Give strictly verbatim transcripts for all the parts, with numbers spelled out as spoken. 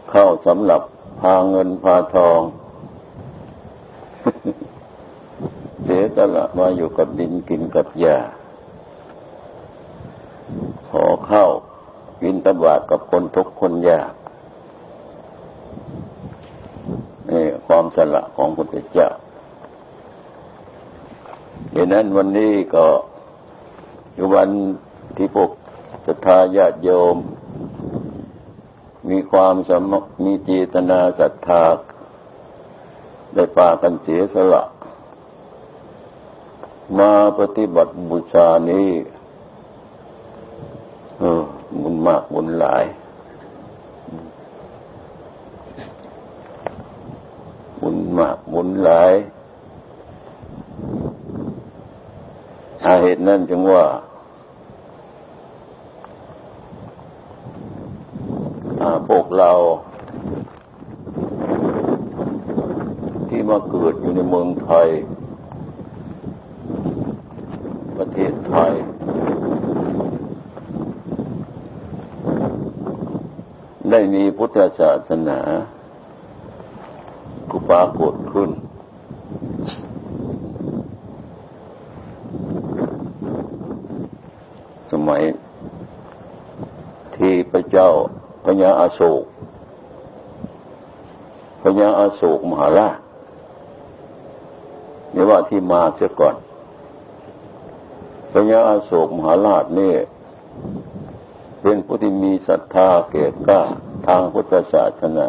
เข้าสำหรับพาเงินพาทอง เสียสละมาอยู่กับดินกินกับหญ้าขอเข้าบิณฑบาตกับคนทุกข์คนยากนี่ความสละของพระพุทธเจ้าดังนั้นวันนี้ก็อยู่วันที่พวกศรัทธาญาติโยมมีความสมมีเจตนาศรัทธาได้พากันเสียสละมาปฏิบัติบูชานี้เออบุญมากบุญหลายบุญมากบุญหลายอาเหตุนั้นจึงว่าพวกเราที่มาเกิดอยู่ในเมืองไทยประเทศไทยได้มีพุทธศาสนากุปรากฏขึ้นสมัยที่พระเจ้าพญาอโศกพญาอโศกมหาราชนี่ว่าที่มาเสียก่อนพญาอโศกมหาราชนี่เป็นผู้ที่มีศรัทธาแก่กล้าทางพุทธศาสนา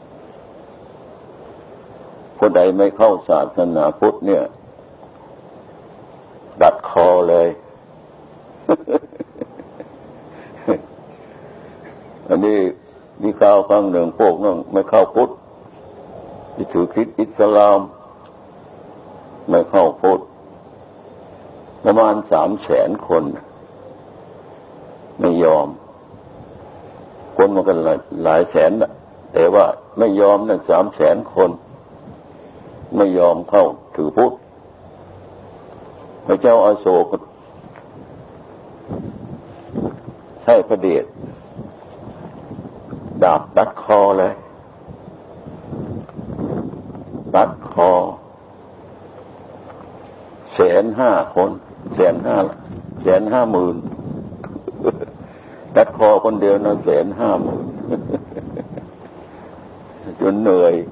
ผู้ใดไม่เข้าศาสนาพุทธเนี่ยดัดคอเลย อันนี้มีข่าวครั้งหนึ่งพวกนั้นไม่เข้าพุทธที่ถือคริสต์อิสลามไม่เข้าพุทธประมาณสามแสนคนไม่ยอมคนมันกันหลายแสนนะแต่ว่าไม่ยอมนั่นสามแสนคนไม่ยอมเข้าถือพุทธพระเจ้าอาโศกใช้พระเดชดาบตัดคอเลยตัดคอแสนห้าคนแสนห้าแสนห้าหมื่นตัดคอคนเดียวนะแสนห้าหมื่นจนเหนื่อย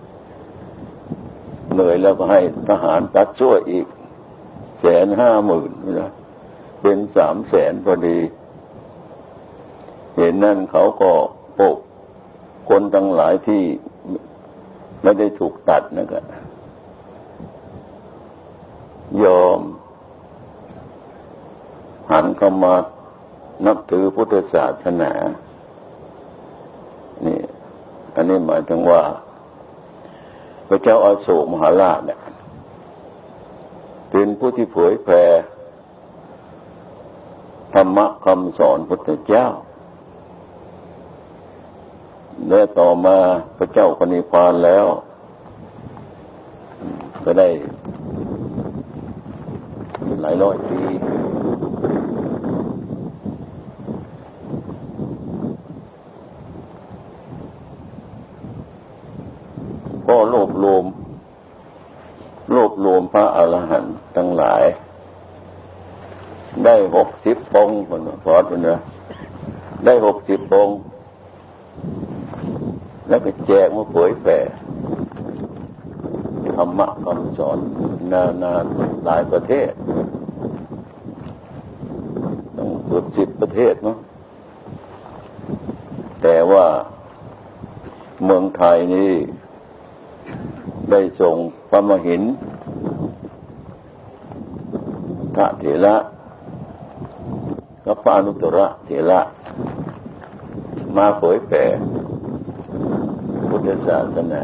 เหนื่อยแล้วก็ให้ทหารตัดช่วยอีกแสนห้าหมื่นนะเป็นสามแสนพอดีเห็นนั่นเขาก็พวกคนทั้งหลายที่ไม่ได้ถูกตัดนะครับยอมหันเข้ามานับถือพุทธศาสนานี่อันนี้หมายถึงว่าพระเจ้าอโศกมหาราชเนี่ยเป็นผู้ที่เผยแผ่ธรรมะคำสอนพุทธเจ้าและต่อมาพระเจ้าปณิพพานแล้วก็ได้หลายร้อยปีก็รวบรวมรวบรวมพระอรหันต์ทั้งหลายได้หกสิบองค์คนพอดนะได้หกสิบองค์แล้วก็แจกมาเผยแผ่ธรรมะคำสอนนานาหลายประเทศต้องเกือบสิบประเทศเนาะแต่ว่าเมืองไทยนี่ได้ส่งพระมหินทเถระกับพระอนุตตรเถระมาเผยแผ่พุทธศาสนา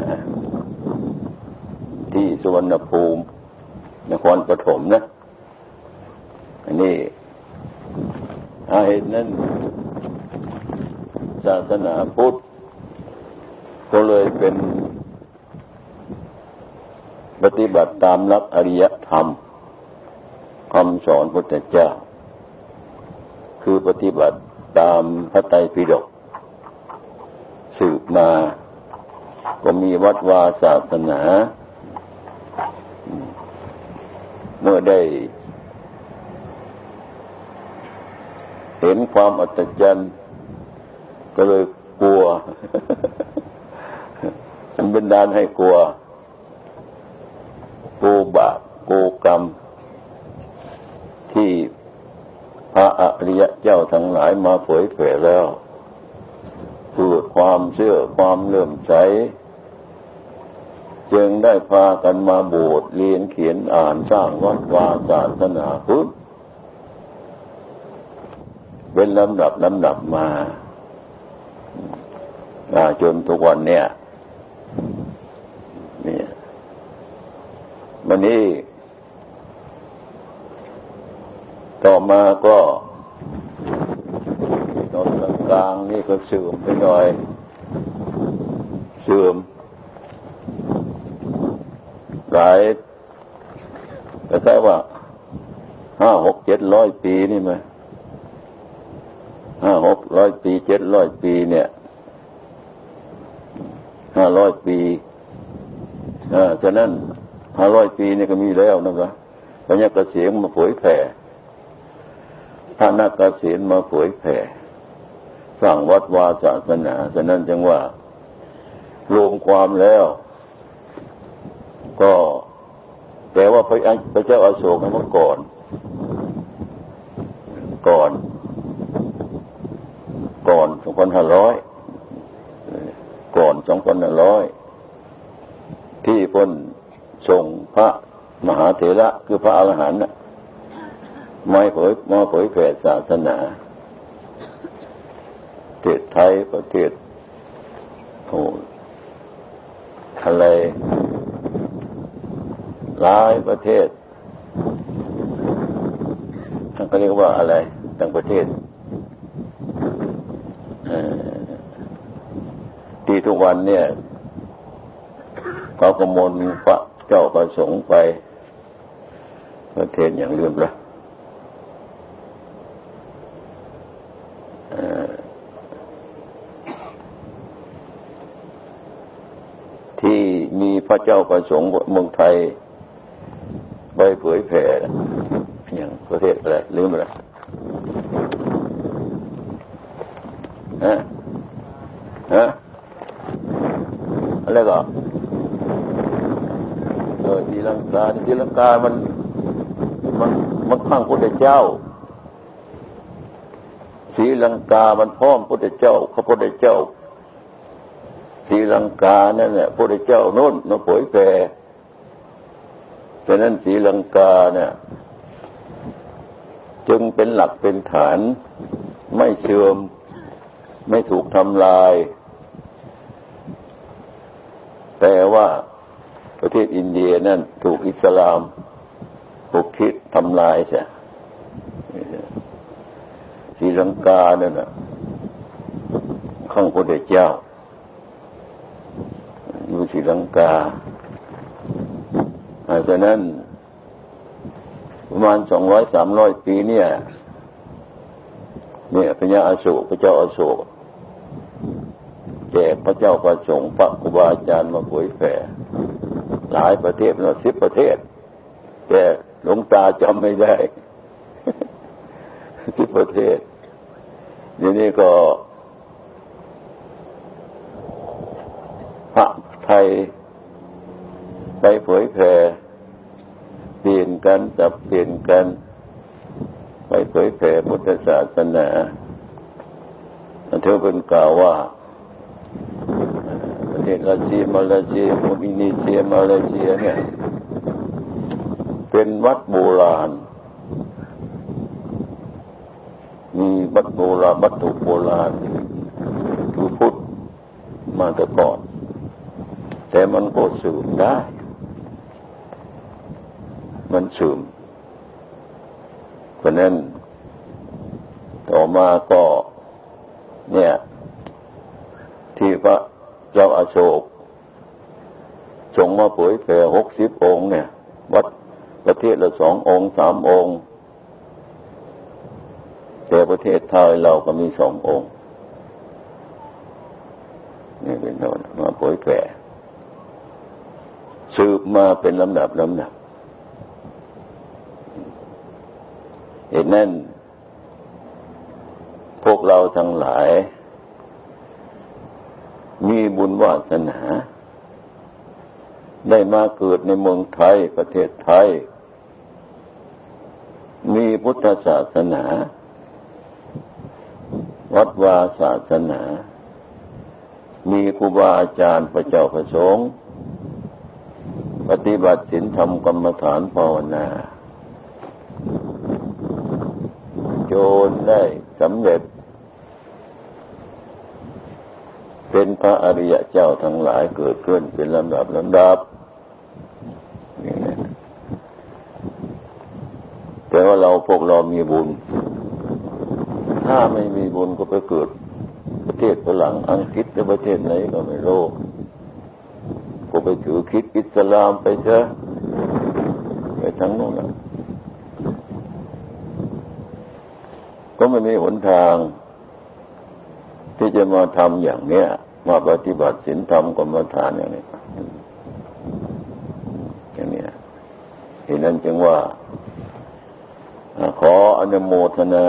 ที่สุวรรณภูมินครปฐมนะอันนี้อาเหตุนั้นศาสนาพุทธก็เลยเป็นปฏิบัติตามหลักอริยธรรมคำสอนพุทธเจ้าคือปฏิบัติตามพระไตรปิฎกสืบมาก็มีวัดวาศาสนาเมื่อได้เห็นความอัศจรรย์ก็เลยกลัวมันบันดาลให้กลัวกลัวบาปกลัวกรรมที่พระอริยเจ้าทั้งหลายมาเผยแผ่แล้วเกิดความเชื่อความเลื่อมใสจึงได้พากันมาบวชเรียนเขียนอ่านสร้างวัดวาศาสนาพุทธเป็นลำดับลำดับมาจนทุกวันเนี่ยนี่วันนี้ต่อมาก็ตอนกลางๆนี่ก็เสื่อมไปหน่อยเสื่อมหลายก็แค่ว่าห้าหกเจ็ดร้อยปีนี่มั้ยห้าหกร้อยปีเจ็ดร้อยปีเนี่ยห้าร้อยปีอ่าฉะนั้นห้าร้อยปีนี่ก็มีแล้วนะครับพระยาเกษียณมาเผยแผ่พระนาคเกษียณมาเผยแผ่สร้างวัดวาศาสนาฉะนั้นจึงว่ารวมความแล้วก็แต่ว่าพระพระเจ้าอโศกเมื่อก่อนก่อนก่อนสองพันห้าร้อยก่อนสองพันห้าร้อยที่พ้นส่งพระมหาเถระคือพระอรหันต์มาเผยมาเผยแผ่ศาสนาประเทศไทยประเทศโอ้อะไรหลายประเทศท่านก็เรียกว่าอะไรต่างประเทศที่ทุกวันเนี่ยเขากมลพระเจ้าประสงค์ไปประเทศอย่างเรื่องละที่มีพระเจ้าประสงค์เมืองไทยไปเผยแผ่อย่างประเทศอะไรลืมไปแล้วฮะฮะอะไรก็เออศรีลังกาศรีลังกามันมันมันข้างพุทธเจ้าศรีลังกามันพร้อมพุทธเจ้าพระพุทธเจ้าศรีลังกานั่นแหละพุทธเจ้าโน่นมาเผยแผ่ฉะนั้นศรีลังกาเนี่ยจึงเป็นหลักเป็นฐานไม่เสื่อมไม่ถูกทำลายแต่ว่าประเทศอินเดียนั่นถูกอิสลามถูกคิดทำลายใช่ศรีลังกานั่นน่ะข้างพระพุทธเจ้าอยู่ศรีลังกาเพราะนั้นประมาณสองร้อยสามร้อยปีเนี่ยเนี่ยพระยาอโศกพระเจ้าอโศกแจกพระเจ้าประสงค์พระครูบาอาจารย์มาเผยแผ่หลายประเทศเนาะสิบประเทศแต่หลวงตาจำไม่ได้สิบประเทศเดี๋ยวนี้ก็พระไทยไปเผยแผ่เปลี่ยนกันจับเปลี่ยนกันไปเผยแผ่พุทธศาสนาเธอเป็นกล่าวว่าประเทศรัสเซียมาเลเซียอินโดนีเซียมาเลเซียเนี่ยเป็นวัดโบราณมีวัดโบราณวัตถุโบราณคือพุทธมาแต่ก่อนแต่มันก็เสื่อมได้มันเสื่อมเพราะนั้นต่อมาก็เนี่ยที่พระเจ้าอโศกส่งมาเผยแผ่หกสิบองค์เนี่ยวัดประเทศละสององค์สามองค์แต่ประเทศไทยเราก็มีสององค์ยแผ่สืบมาเป็นลำดับลำดับเหตุนั้นพวกเราทั้งหลายมีบุญวาสนาได้มาเกิดในเมืองไทยประเทศไทยมีพุทธศาสนาวัดวาศาสนามีครูบาอาจารย์พระเจ้าพระสงฆ์ปฏิบัติศีลธรรมกรรมฐานภาวนาจนได้สำเร็จเป็นพระอริยเจ้าทั้งหลายเกิดขึ้นเป็นลำดับลำดับนี่นะแต่ว่าเราพวกเรามีบุญถ้าไม่มีบุญก็ไปเกิดประเทศฝรั่งอังกฤษหรือประเทศไหนก็ไม่รู้ก็ไปถือคริสต์อิสลามไปเถอะไปทั้งนู้นนะก็ไม่มีหนทางที่จะมาทำอย่างเนี้ยมาปฏิบัติศีลธรรมกรรมฐานอย่างนี้อย่างนี้เหตุนั้นจึงว่าขออนุโมทนา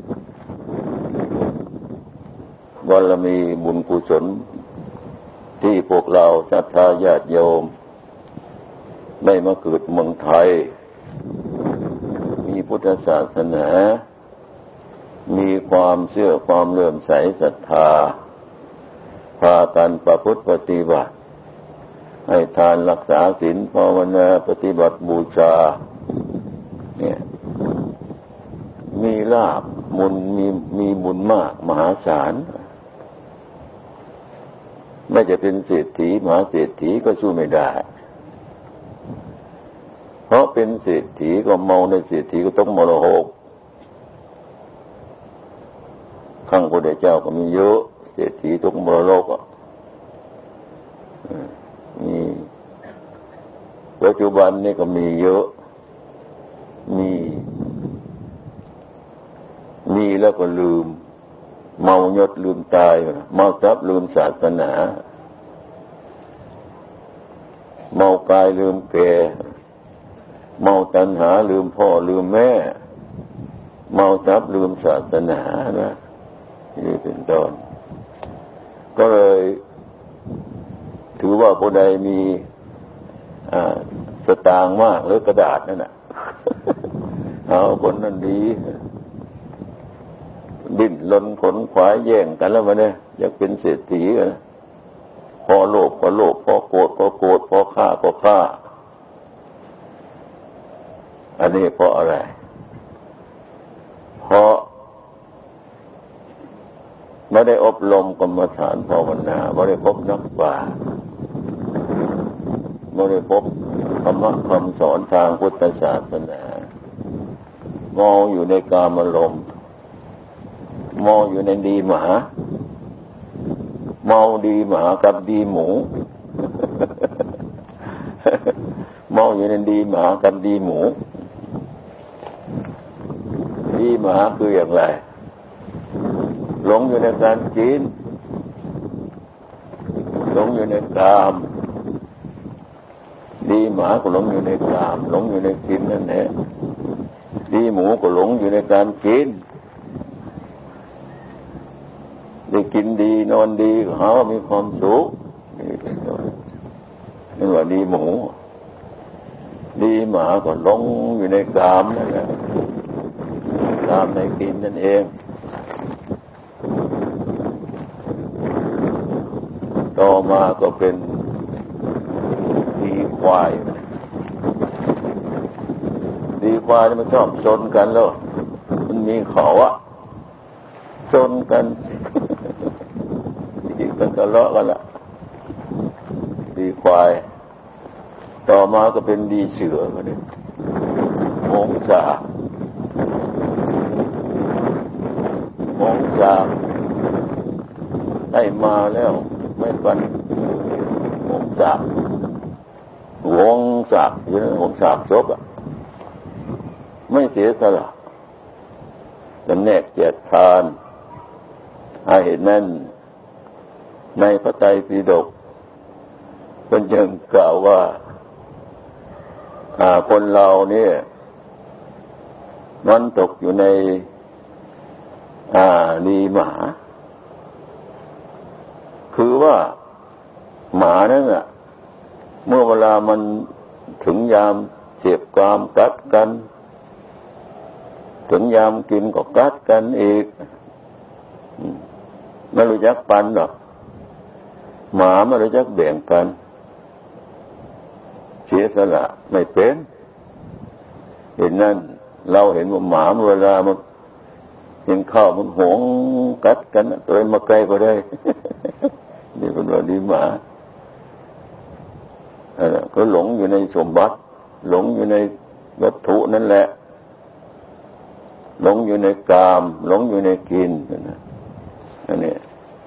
บารมีบุญกุศลที่พวกเราศรัทธาญาติโยมได้มาเกิดเมืองไทยมีพุทธศาสนามีความเชื่อความเลื่อมใสศรัทธาพากันประพฤติปฏิบัติให้ทานรักษาศีลภาวนาปฏิบัติบูชาเนี่ยมีลาภบุญมีมีบุญมากมหาศาลไม่จะเป็นเศรษฐีมหาเศรษฐีก็สู้ไม่ได้เพราะเป็นเศรษฐีก็เมาในเศรษฐีก็ต้องมรหกข้างพระเดชเจ้าก็มีเยอะเศรษฐีทุกมรโลกอ่ะมีปัจจุบันนี่ก็มีเยอะมีมีแล้วก็ลืมเมายศลืมตายเมาทรัพย์ลืมศาสนาเมากายลืมแก่เมาตัณหาลืมพ่อลืมแม่เมาทรัพย์ลืมศาสนานะนี่เป็นต้นก็เลยถือว่าผู้ใดมีสตางค์มากหรือกระดาษนั่นน่ะเอาคนนั้นดีดิ้นรนขนขวายแย่งกันแล้วมาเนี่ยอยากเป็นเศรษฐีกันพอโลภก็โลภพอโกรธก็โกรธพอฆ่าก็ฆ่าอันนี้เพราะอะไรเพราะไม่ได้อบรมกรรมฐานภาวนาไม่ได้พบนักปราชญ์ไม่ได้พบธรรมะคำสอนทางพุทธศาสนามองอยู่ในกามารมณ์มองอยู่ในดีหมาเมาดีหมากับดีหมูเมาอยู่ในดีหมากับดีหมูดีหมาคืออย่างไรหลงอยู่ในการกินหลงอยู่ในกามดีหมาก็หลงอยู่ในกามหลงอยู่ในกินนั่นแหละดีหมูก็หลงอยู่ในการกินได้กินดีนอนดีก็หาว่ามีความสุขนี่ว่าดีหมูดีหมาก็หลงอยู่ในกามนั่นแหละกามในกินนั่นเองต่อมาก็เป็นดีควายดีควายมันชอบชนกันแล้วมันมีเขาอะชนกันดีกันทะเลาะกันละดีควายต่อมาก็เป็นดีเสือกันเลยมงสาบมงสาบได้มาแล้วไม่ปันหงสาบหงสาบอยู่ในหงสาบซบอ่ะไม่เสียสละจำแนกแจกทานให้เห็นนั่นในพระไตรปิฎกคนยังกล่าวว่าคนเราเนี่ยมันตกอยู่ในดีหมาคือว่าหมานั่นน่ะเมื่อเวลามันถึงยามเสียบกรามกัดกันถึงยามกินก็กัดกันอีกไม่รู้จักปันหรอกหมาไม่รู้จักแบ่งปันเสียสละไม่เป็นเห็นนั่นเราเห็นว่าหมาเวลามันเห็นข้าวมันหวงกัดกันตัวมาไกลก็ได้นี่เป็นว่าดีหมาอะไรก็หลงอยู่ในสมบัติหลงอยู่ในวัตถุนั่นแหละหลงอยู่ในกามหลงอยู่ในกินนะอันนี้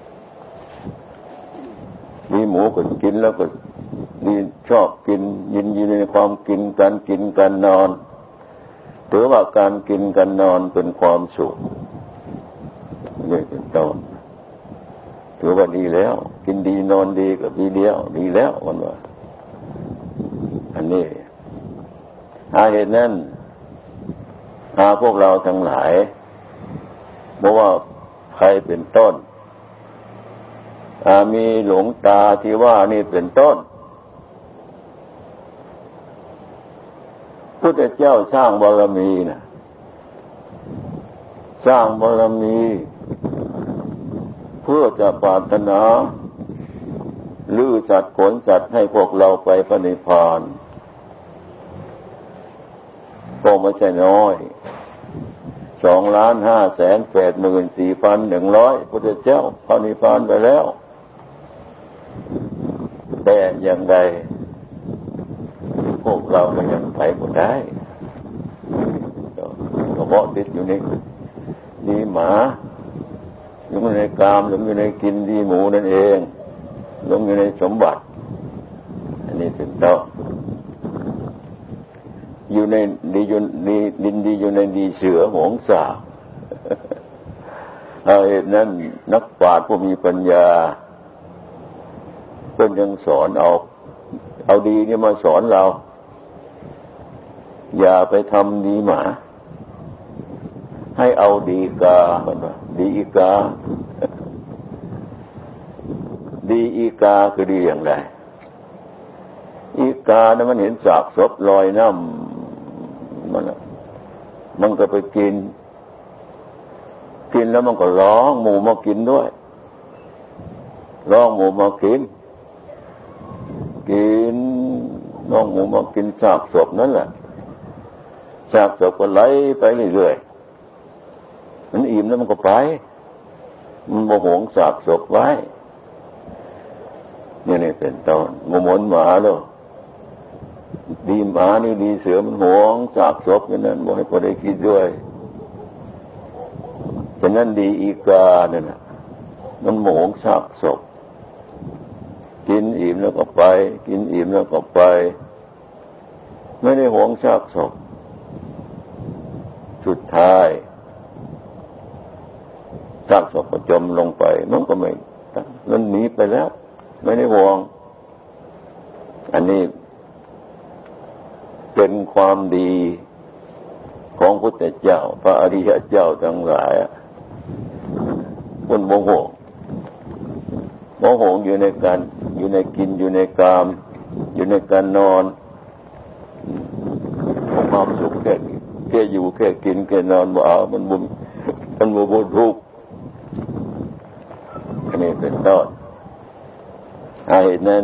มีหมูก็กินแล้วก็นี่ชอบกินยินดีในความกินการกินการนอนถือว่าการกินการนอนเป็นความสุขนี่เป็นต้นถือว่าดีแล้วกินดีนอนดีก็ดีเดียวดีแล้วมันว่าอันนี้อาเหตุนั้นหาพวกเราทั้งหลายบอกว่าใครเป็นต้นมีหลวงตาที่ว่านี่เป็นต้นพุทธเจ้าสร้างบารมีนะสร้างบารมีเพื่อจะปรารถนาลื้อสัตว์ขนสัตว์ให้พวกเราไปพระนิพพานก็ไม่ใช่น้อยสองล้านห้าแสนแปดหมื่นสี่พันหนึ่งร้อยพุทธเจ้าพระนิพพานไปแล้วแต่อย่างไรพวกเราก็ยังไปไม่ได้เพราะติดอยู่ในดีหมาอยู่ในกามหรืออยู่ในกินดีหมูนั่นเองลงอยู่ในสมบัติอันนี้เป็นต้นอยู่ในดีอยู่ในดินดีอยู่ในดีเสือหงสาเอาเหตุนั้นนักปราชญ์ผู้มีปัญญาเพิ่นยังสอนเอาเอาดีนี่มาสอนเราอย่าไปทำดีหมาให้เอาดีกาดีอีกาดีอีกาคือดีอย่างไรอีกาเนี่ยมันเห็นสากศพลอยน้ำมันมันก็ไปกินกินแล้วมันก็ร้องหมูมากินด้วยร้องหมูมากินกินร้องหมูมากินสากศพนั่นแหละสากศพก็ไหลไปเรื่อยๆมันอิ่มแล้วมันก็ไปมันโมโหงสากศพไว้นี่นี่เป็นต้นโมโหนหมาแล้วดีหมานี่ดีเสือมันหวงสากศพอย่างนั้นบ่ให้พอได้กินด้วยฉะนั้นดีอีกาเนี่ยนะมันโมโหงสากศพกินอิ่มแล้วก็ไปกินอิ่มแล้วก็ไปไม่ได้หวงซากศพสุดท้ายซากศพก็จมลงไปมันก็ไม่มันหนีไปแล้วไม่ได้หวงอันนี้เป็นความดีของพุทธเจ้าพระอริยเจ้าทั้งหลายคนโมโหโมโหอยู่ในการอยู่ในกินอยู่ในกามอยู่ในการนอนความสุขแค่แค่อยู่แค่กินแค่นอนบ่เอามันบุญมันบุญทุกข์อันนี้เป็นต้นเหตุนั้น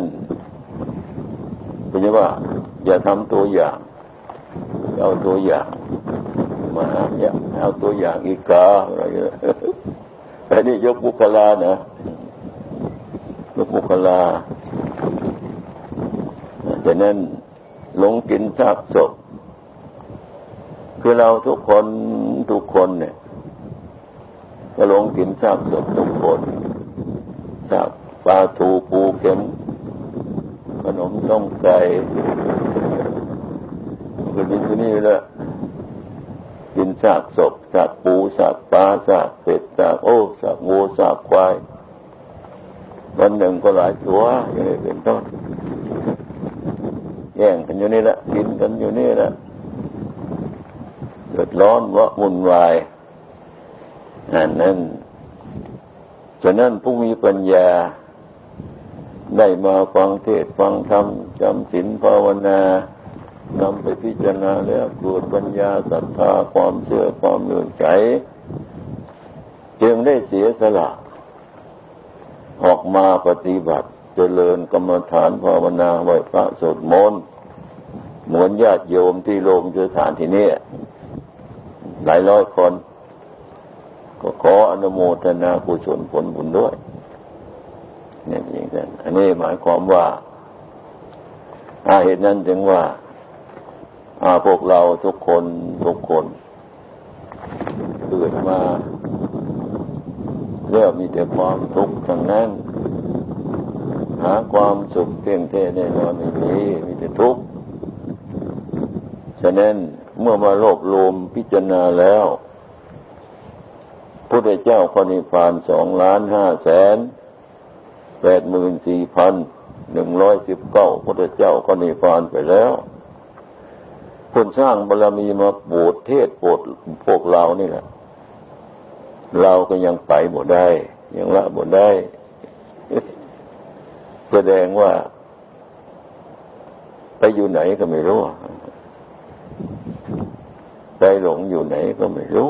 เป็นว่าอย่าทำตัวอย่างเอาตัวอย่างมาอย่าเอาตัวอย่างอีกาอะไรอย่างนี้แต่นี่ยกบุคลานะยกบุคลาฉะนั้นหลงกินซากศพคือเราทุกคนทุกคนเนี่ยก็หลงกินซากศพทุกคนซากปลาทูปูเข็มขนมต้มไก่ก็กินที่นี่แหละกินซากศพซากปูซากปลาซากเป็ดซากโอ้ซากงูซากควายวันหนึ่งก็หลายตัวอย่างนี้เป็นต้นแย่งกันอยู่นี่แหละกินกันอยู่นี่แหละเดือดร้อนวะวุ่นวายนั่นนั่นฉะนั้นผู้มีปัญญาได้มาฟังเทศน์ฟังธรรมจำศีลภาวนานำไปพิจารณาแล้วเกิดปัญญาศรัทธาความเชื่อความเลื่อมใสจึงได้เสียสละออกมาปฏิบัติเจริญกรรมฐานภาวนาไหว้พระสวดมนต์เหมือนญาติโยมที่โรงสถานที่นี้หลายร้อยคนก็ขออนุโมทนากุศลผลบุญด้วยนี่อย่างนั้นอันนี้หมายความว่าอาเหตุนั้นจึงว่าอาพวกเราทุกคนทุกคนเกิดมาแล้วมีแต่ความทุกข์ทั้งนั้นหาความสุขเพียงแท้แน่นอนไม่มีมีแต่ทุกข์ฉะนั้นเมื่อมารวบรวมพิจารณาแล้วพระพุทธเจ้าพระนิพพานสองล้านห้าแสนแปดหมื่นสี่พันหนึ่งร้อยสิบเก้าพระพุทธเจ้าพระนิพพานไปแล้วคนสร้างบารมีมาโปรดเทศโปรดพวกเรานี่แหละเราก็ยังไปบ่ได้ยังละบ่ได้แสดงว่าไปอยู่ไหนก็ไม่รู้ไปหลงอยู่ไหนก็ไม่รู้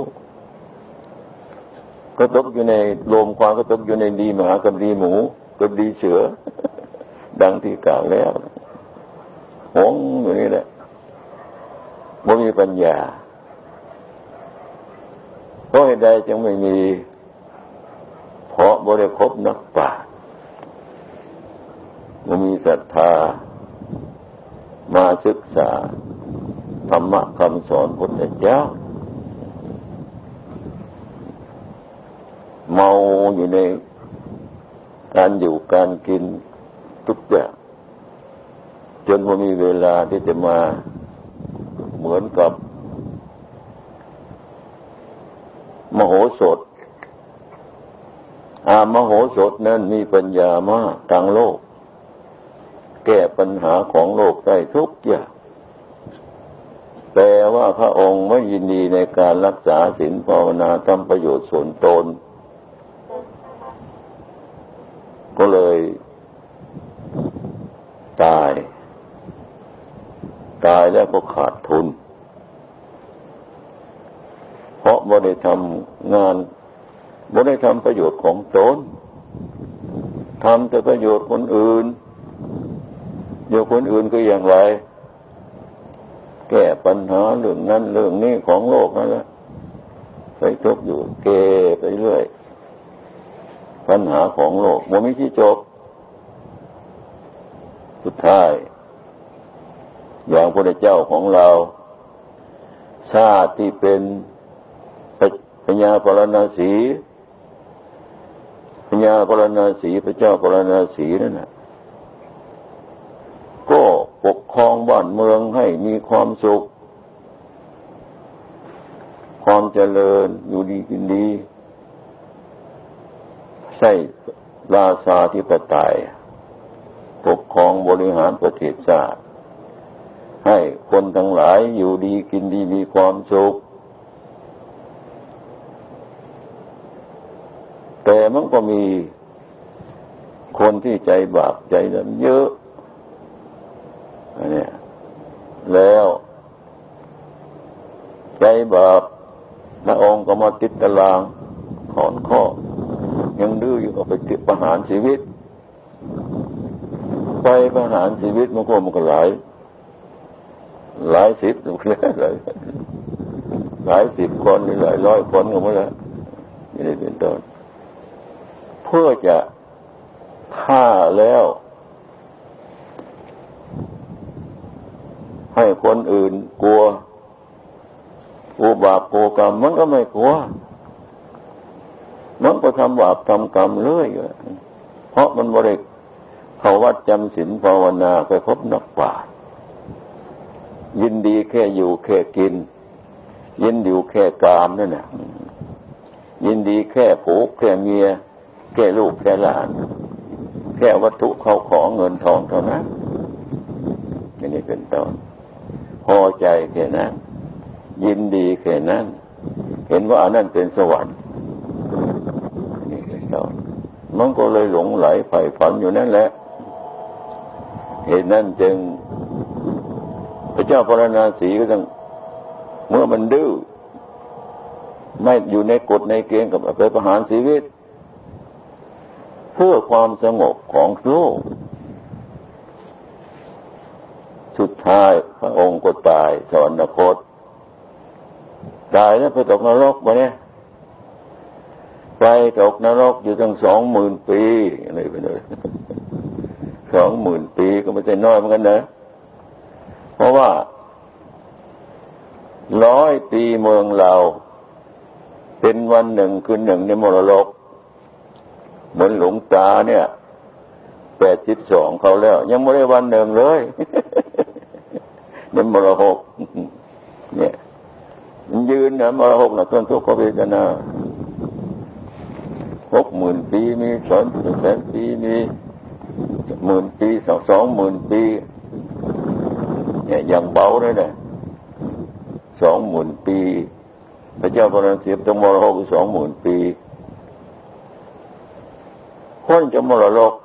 ก็ตกอยู่ในลมความก็ตกอยู่ในดีหมากับดีหมูกับดีเสือดังที่กล่าวแล้วหงอยู่นี่แหละบ่มีปัญญาเพราะเหตุใดจึงไม่มีเพราะบ่ได้คบนักปราชญ์บ่มีศรัทธามาศึกษาธรรมะคำสอนพุทธเจ้าเมาอยู่ในการอยู่การกินทุกอย่างจนบ่มีเวลาที่จะมาเหมือนกับมโหสถอามโหสถนั้นมีปัญญามากทางโลกแก้ปัญหาของโลกได้ทุกอย่างแต่ว่าพระองค์ไม่ยินดีในการรักษาศีลภาวนาทำประโยชน์ส่วนตนก็เลยตายตายแล้วก็ขาดทุนเพราะบ่ได้ทำงานบ่ได้ทำประโยชน์ของตนทำแต่ประโยชน์คนอื่นโยคนอื่นก็อย่างไรแก้ปัญหาเรื่องนั้นเรื่องนี้ของโลกนั่นแหละไปทุกข์อยู่เกไปเรื่อยปัญหาของโลกบ่มีที่จบสุดท้ายอย่างพระเจ้าของเราชาติที่เป็นพญาปรณสีพญาปรณสีพระเจ้าปรณสีนั่นน่ะก็ปกครองบ้านเมืองให้มีความสุขความเจริญอยู่ดีกินดีใช่ราชาธิปไตยปกครองบริหารประเทศชาติให้คนทั้งหลายอยู่ดีกินดีมีความสุขแต่มันก็มีคนที่ใจบาปใจดำเยอะอันนี้แล้วใจบาปพระองค์ก็มาติดตารางถอนข้อยังดื้ออยู่ก็ไปติดประหารชีวิตไปประหารชีวิตมันก็มันก็หลายหลายสิบหรือหลายหลายสิบคนหรือหลายร้อยคนก็มาแล้วนี่เป็นต้นเพื่อจะฆ่าแล้วให้คนอื่นกลัวอุบาปโกกรรมมันก็ไม่กลัวมันก็ทำบาปทำกรรมเรื่อยเพราะมันบริเข้าวัดจำศีลภาวนาไปพบนักปราชญ์ยินดีแค่อยู่แค่กินยินดีแค่กามนั่นน่ะยินดีแค่ผูกแค่เมียแค่ลูกแค่หลานแค่วัตถุเข้าของเงินทองเท่านั้นอย่างนี้เป็นต้นพอใจแค่นั้นยินดีแค่นั้นเห็นว่าอันนั้นเป็นสวรรค์นี่เป็นต้นมันก็เลยหลงไหลใฝ่ฝันอยู่นั่นแหละเหตุนั้นจึงพระเจ้าพระนราสีก็ต้องเมื่อมันดื้อไม่อยู่ในกฎในเกณฑ์กับไปประหารชีวิตเพื่อความสงบของโลกสุดท้ายพระองค์ก็ตายสวรรคตตายแล้วไปตกนรกมาเนี่ยไปตกนรกอยู่ตั้งสองหมื่นปีอะไรไปเลยสองหมื่นปีก็ไม่ใช่น้อยเหมือนกันนะเพราะว่าร้อยปีเมืองเราเป็นวันหนึ่งคืนหนึ่งในมรดกเหมือนหลวงตาเนี่ยแปดสิบสองเขาแล้วยังไม่ได้วันหนึ่งเลยในมรดกเนี่ยมันยืนนะมรดกนะต้นทุกขเวทนาหกหมื่นปีมีสองแสนปีมีหมื่นปีสองสองหมื่นปีเนี่ยอย่างเบาเลยนะสองหมื่นปีพระเจ้าพระนเสียบตรงมรดกสองหมื่นปีคนจะมรดก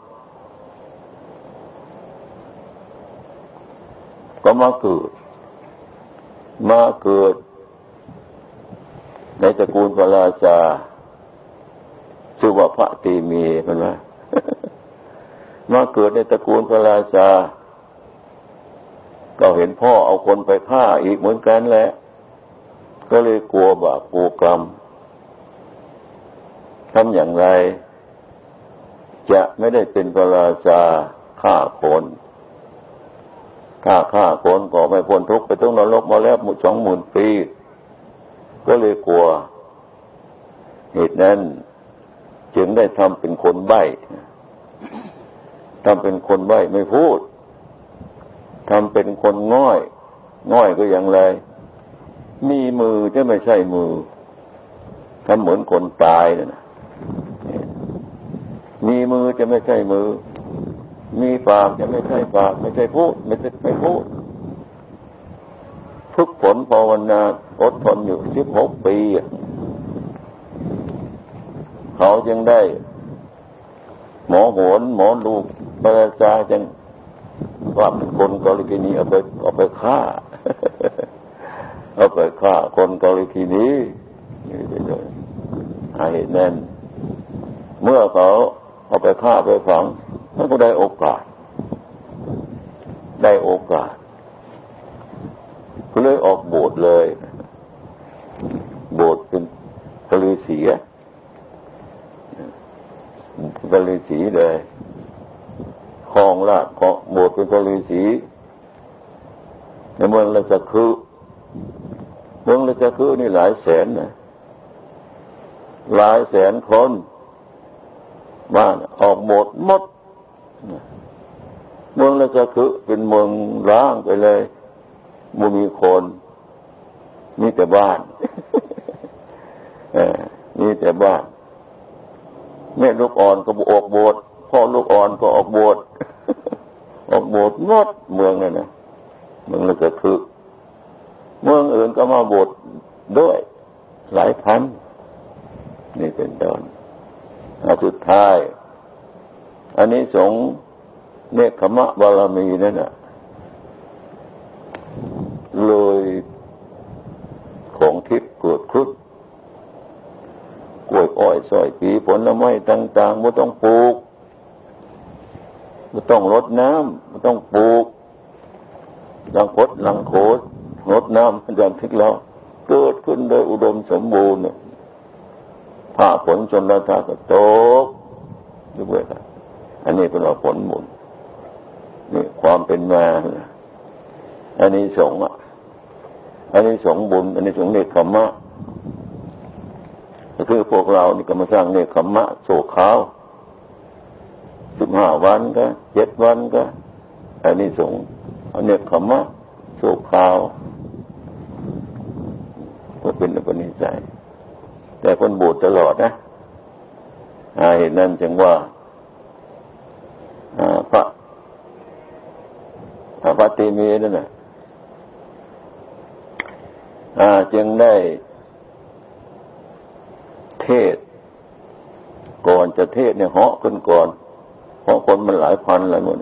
ก็มาเกิดมาเกิดในตระกูลพระราชาชื่อว่าพระเตมีเป็นไหมมาเกิดในตระกูลพระราชาก็เห็นพ่อเอาคนไปฆ่าอีกเหมือนกันแหละก็เลยกลัวบาปกลัวกรรมทำอย่างไรจะไม่ได้เป็นพระราชาฆ่าคนถ้าฆ่าคนก็ไม่พ้นทุกข์ไปต้องนรกมาแล้วหมดสองหมื่นปีก็เลยกลัวเหตุนั้นจึงได้ทำเป็นคนใบ้ทำเป็นคนใบ้ไม่พูดทำเป็นคนง่อยง่อยก็อย่างไรมีมือจะไม่ใช่มือทำเหมือนคนตายนะมีมือจะไม่ใช่มือมีปากจะไม่ใช่ปากไม่ใช่พูดไม่ใช่ไม่พูดฝึกฝนภาวนาอดทนอยู่สิบหกปีเขาจึงได้หมอโหนหมอดูพระราชาจึงว่าเป็นคนกาลิกินีเอาไปเอาไปฆ่าเอาไปฆ่าคนกาลิกินีนี่ไปเลยหาเหตุนั้นเมื่อเขาเอาไปฆ่าไปฝังมันก็ได้โอกาสได้โอกาสก็เลยออกบวชเลยบวชเป็นพระฤาษีพระฤาษีเลยครองราชย์ของบวชเป็นพระฤาษีในเมืองราชคฤห์เมืองราชคฤห์นี่หลายแสนนะหลายแสนคนบ้านออกหมดหมดเมืองราชคฤห์เป็นเมืองร้างไปเลยไม่มีคนมีแต่บ้านเออมีแต่บ้านแม่ลูกอ่อนก็ออกบวชพ่อลูกอ่อนก็ออกบวชออกบวชหมดเมืองนั่นนะเมืองราชคฤห์เมืองอื่นก็มาบวชด้วยหลายพันนี่เป็นต้นสุดท้ายอันนี้สงฆ์เนกขมะบารมีนั่นน่ะเลยของทิพย์เกิดขึ้นกล้วยอ้อยสอยปีผลไม้ต่างๆไม่ต้องปลูกไม่ต้องรดน้ำไม่ต้องปลูกหลังคดหลังโคดรดน้ำอย่างที่เราเกิดขึ้นโดยอุดมสมบูรณ์ผ้าผลชนราชาก็ตกด้วยกันอันนี้เป็นว่าผลบุญนี่ความเป็นมาอันนี้สงฆ์อ่ะอันนี้สงฆ์บุญอันนี้สงฆ์เนกขมะก็คือพวกเรานี่ก็มาสร้างเนกขมะโศกขาวสิบห้าวันก็เจ็ดวันก็อันนี้สงฆ์อันเนกขมะโศกขาวก็เป็นอุปนิสัยแต่คนบวชตลอดนะเหตุนั้นจึงว่าพระพระปฏิมีนั่นน่ะจึงได้เทศก่อนจะเทศเนี่ยเหาะขึ้นก่อนเพราะคนมันหลายพันหลายหมื่น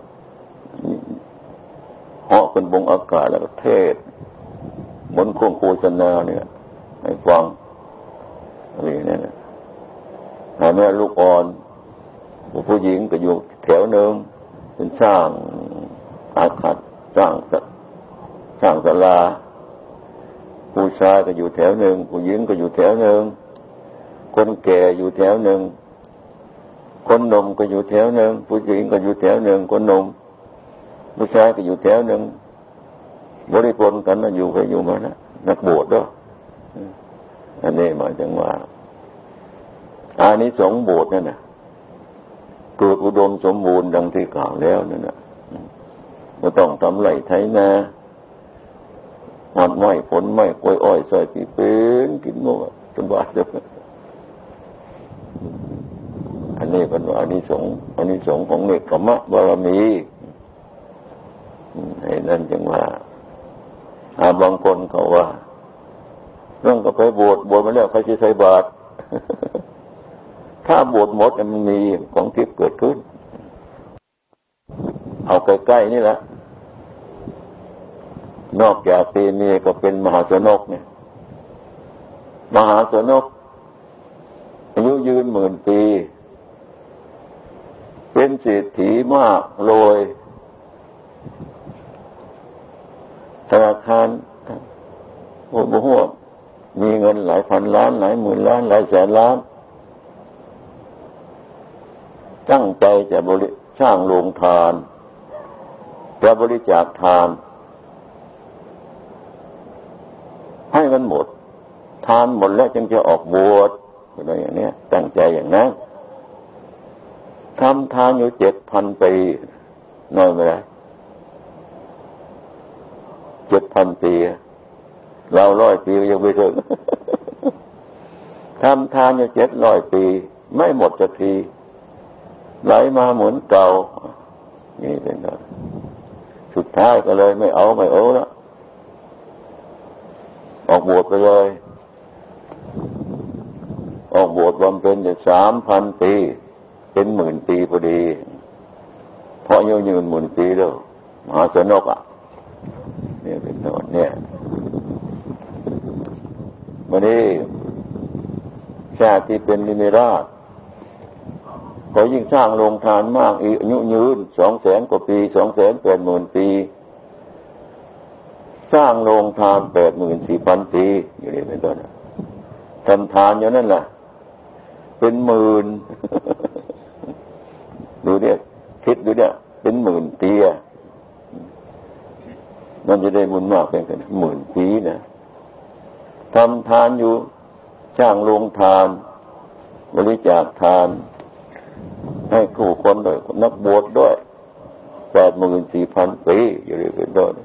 เหาะขึ้นบนอากาศแล้วก็เทศบนเครื่องโฆษณาเนี่ยให้ฟังอะไรนั่นน่ะแม่ลูกอ่อนผู้หญิงก็อยู่แถวหนึ่งเป็นสร้างอาคารสร้างสร้างศาลาผู้ชายก็อยู่แถวหนึ่งผู้หญิงก็อยู่แถวหนึ่งคนแก่อยู่แถวหนึ่งคนหนุ่มก็อยู่แถวหนึ่งผู้หญิงก็อยู่แถวหนึ่งคนหนุ่มผู้ชายก็อยู่แถวหนึ่งบริปนกันนะอยู่ไปอยู่มานะนักบวชด้วยอันนี้หมายถึงว่าอานิสงส์บวชนั่นน่ะเกิดอุดมสมบูรณ์ดังที่กล่าวแล้วนั่นน่ะไม่ต้องทำไรไถนาหอดไม้ผลไม้กล้วยอ้อยซอยปีเป็นกินหมดสบายเลยอันนี้เป็นว่าอานิสงส์อานิสงส์ของเนกขมะบารมีให้นั่นจึงว่าบางคนเขาว่าเรื่องก็ไปบวชบวชมาแล้วใครจะใส่บาตรถ้าบวชหมดมันมีของทิพย์เกิดขึ้นเอาใกล้ๆนี่แหละนอกจากปีนี้ก็เป็นมหาชนกเนี่ยมหาชนกอายุยืนหมื่นปีเป็นเศรษฐีมากรวยธนาคารโอ้โหมีเงินหลายพันล้านหลายหมื่นล้านหลายแสนล้านตั้งใจจะบริสร้างโรงทานจะบริจาคทานให้มันหมดทานหมดแล้วจึงจะออกบวชอะไรอย่างนี้ตั้งใจอย่างนั้นทำทานอยู่เจ็ดพันปีน้อยไม่ได้เจ็ดพันปีเราร้อยปียังไม่ถึงทำทานอยู่เจ็ดร้อยปีไม่หมดสักทีไหลมาเหมือนเก่านี่เป็นต้นสุดท้ายก็เลยไม่เอาไม่เอาแล้วออกบวชไปเลยออกบวชบำเพ็ญจะสามพันปีเป็นหมื่นปีพอดีเพราะอายุยืนหมื่นปีแล้วมหาชนกอ่ะนี่เป็นต้นเนี่ยวันนี้ชาติที่เป็นนิมิราชเขายิ่งสร้างโรงทานมากอีกอายุยืนสองแสนกว่าปีสองแสนแปดหมื่นปีสร้างโรงทานแปดหมื่นสี่พันปีอยู่นี่เป็นต้นทำทานอยู่นั่นแหละเป็นหมื่นดูเนี่ยคิดดูเนี่ยเป็นหมื่นปีมันจะได้บุญมากเป็นกันหมื่นปีนะทำทานอยู่สร้างโรงทานบริจาคทานให้ผู้คนด้วยนักบวชด้วยแปดหมื่นสี่พันปีอยู่นี่เป็นต้น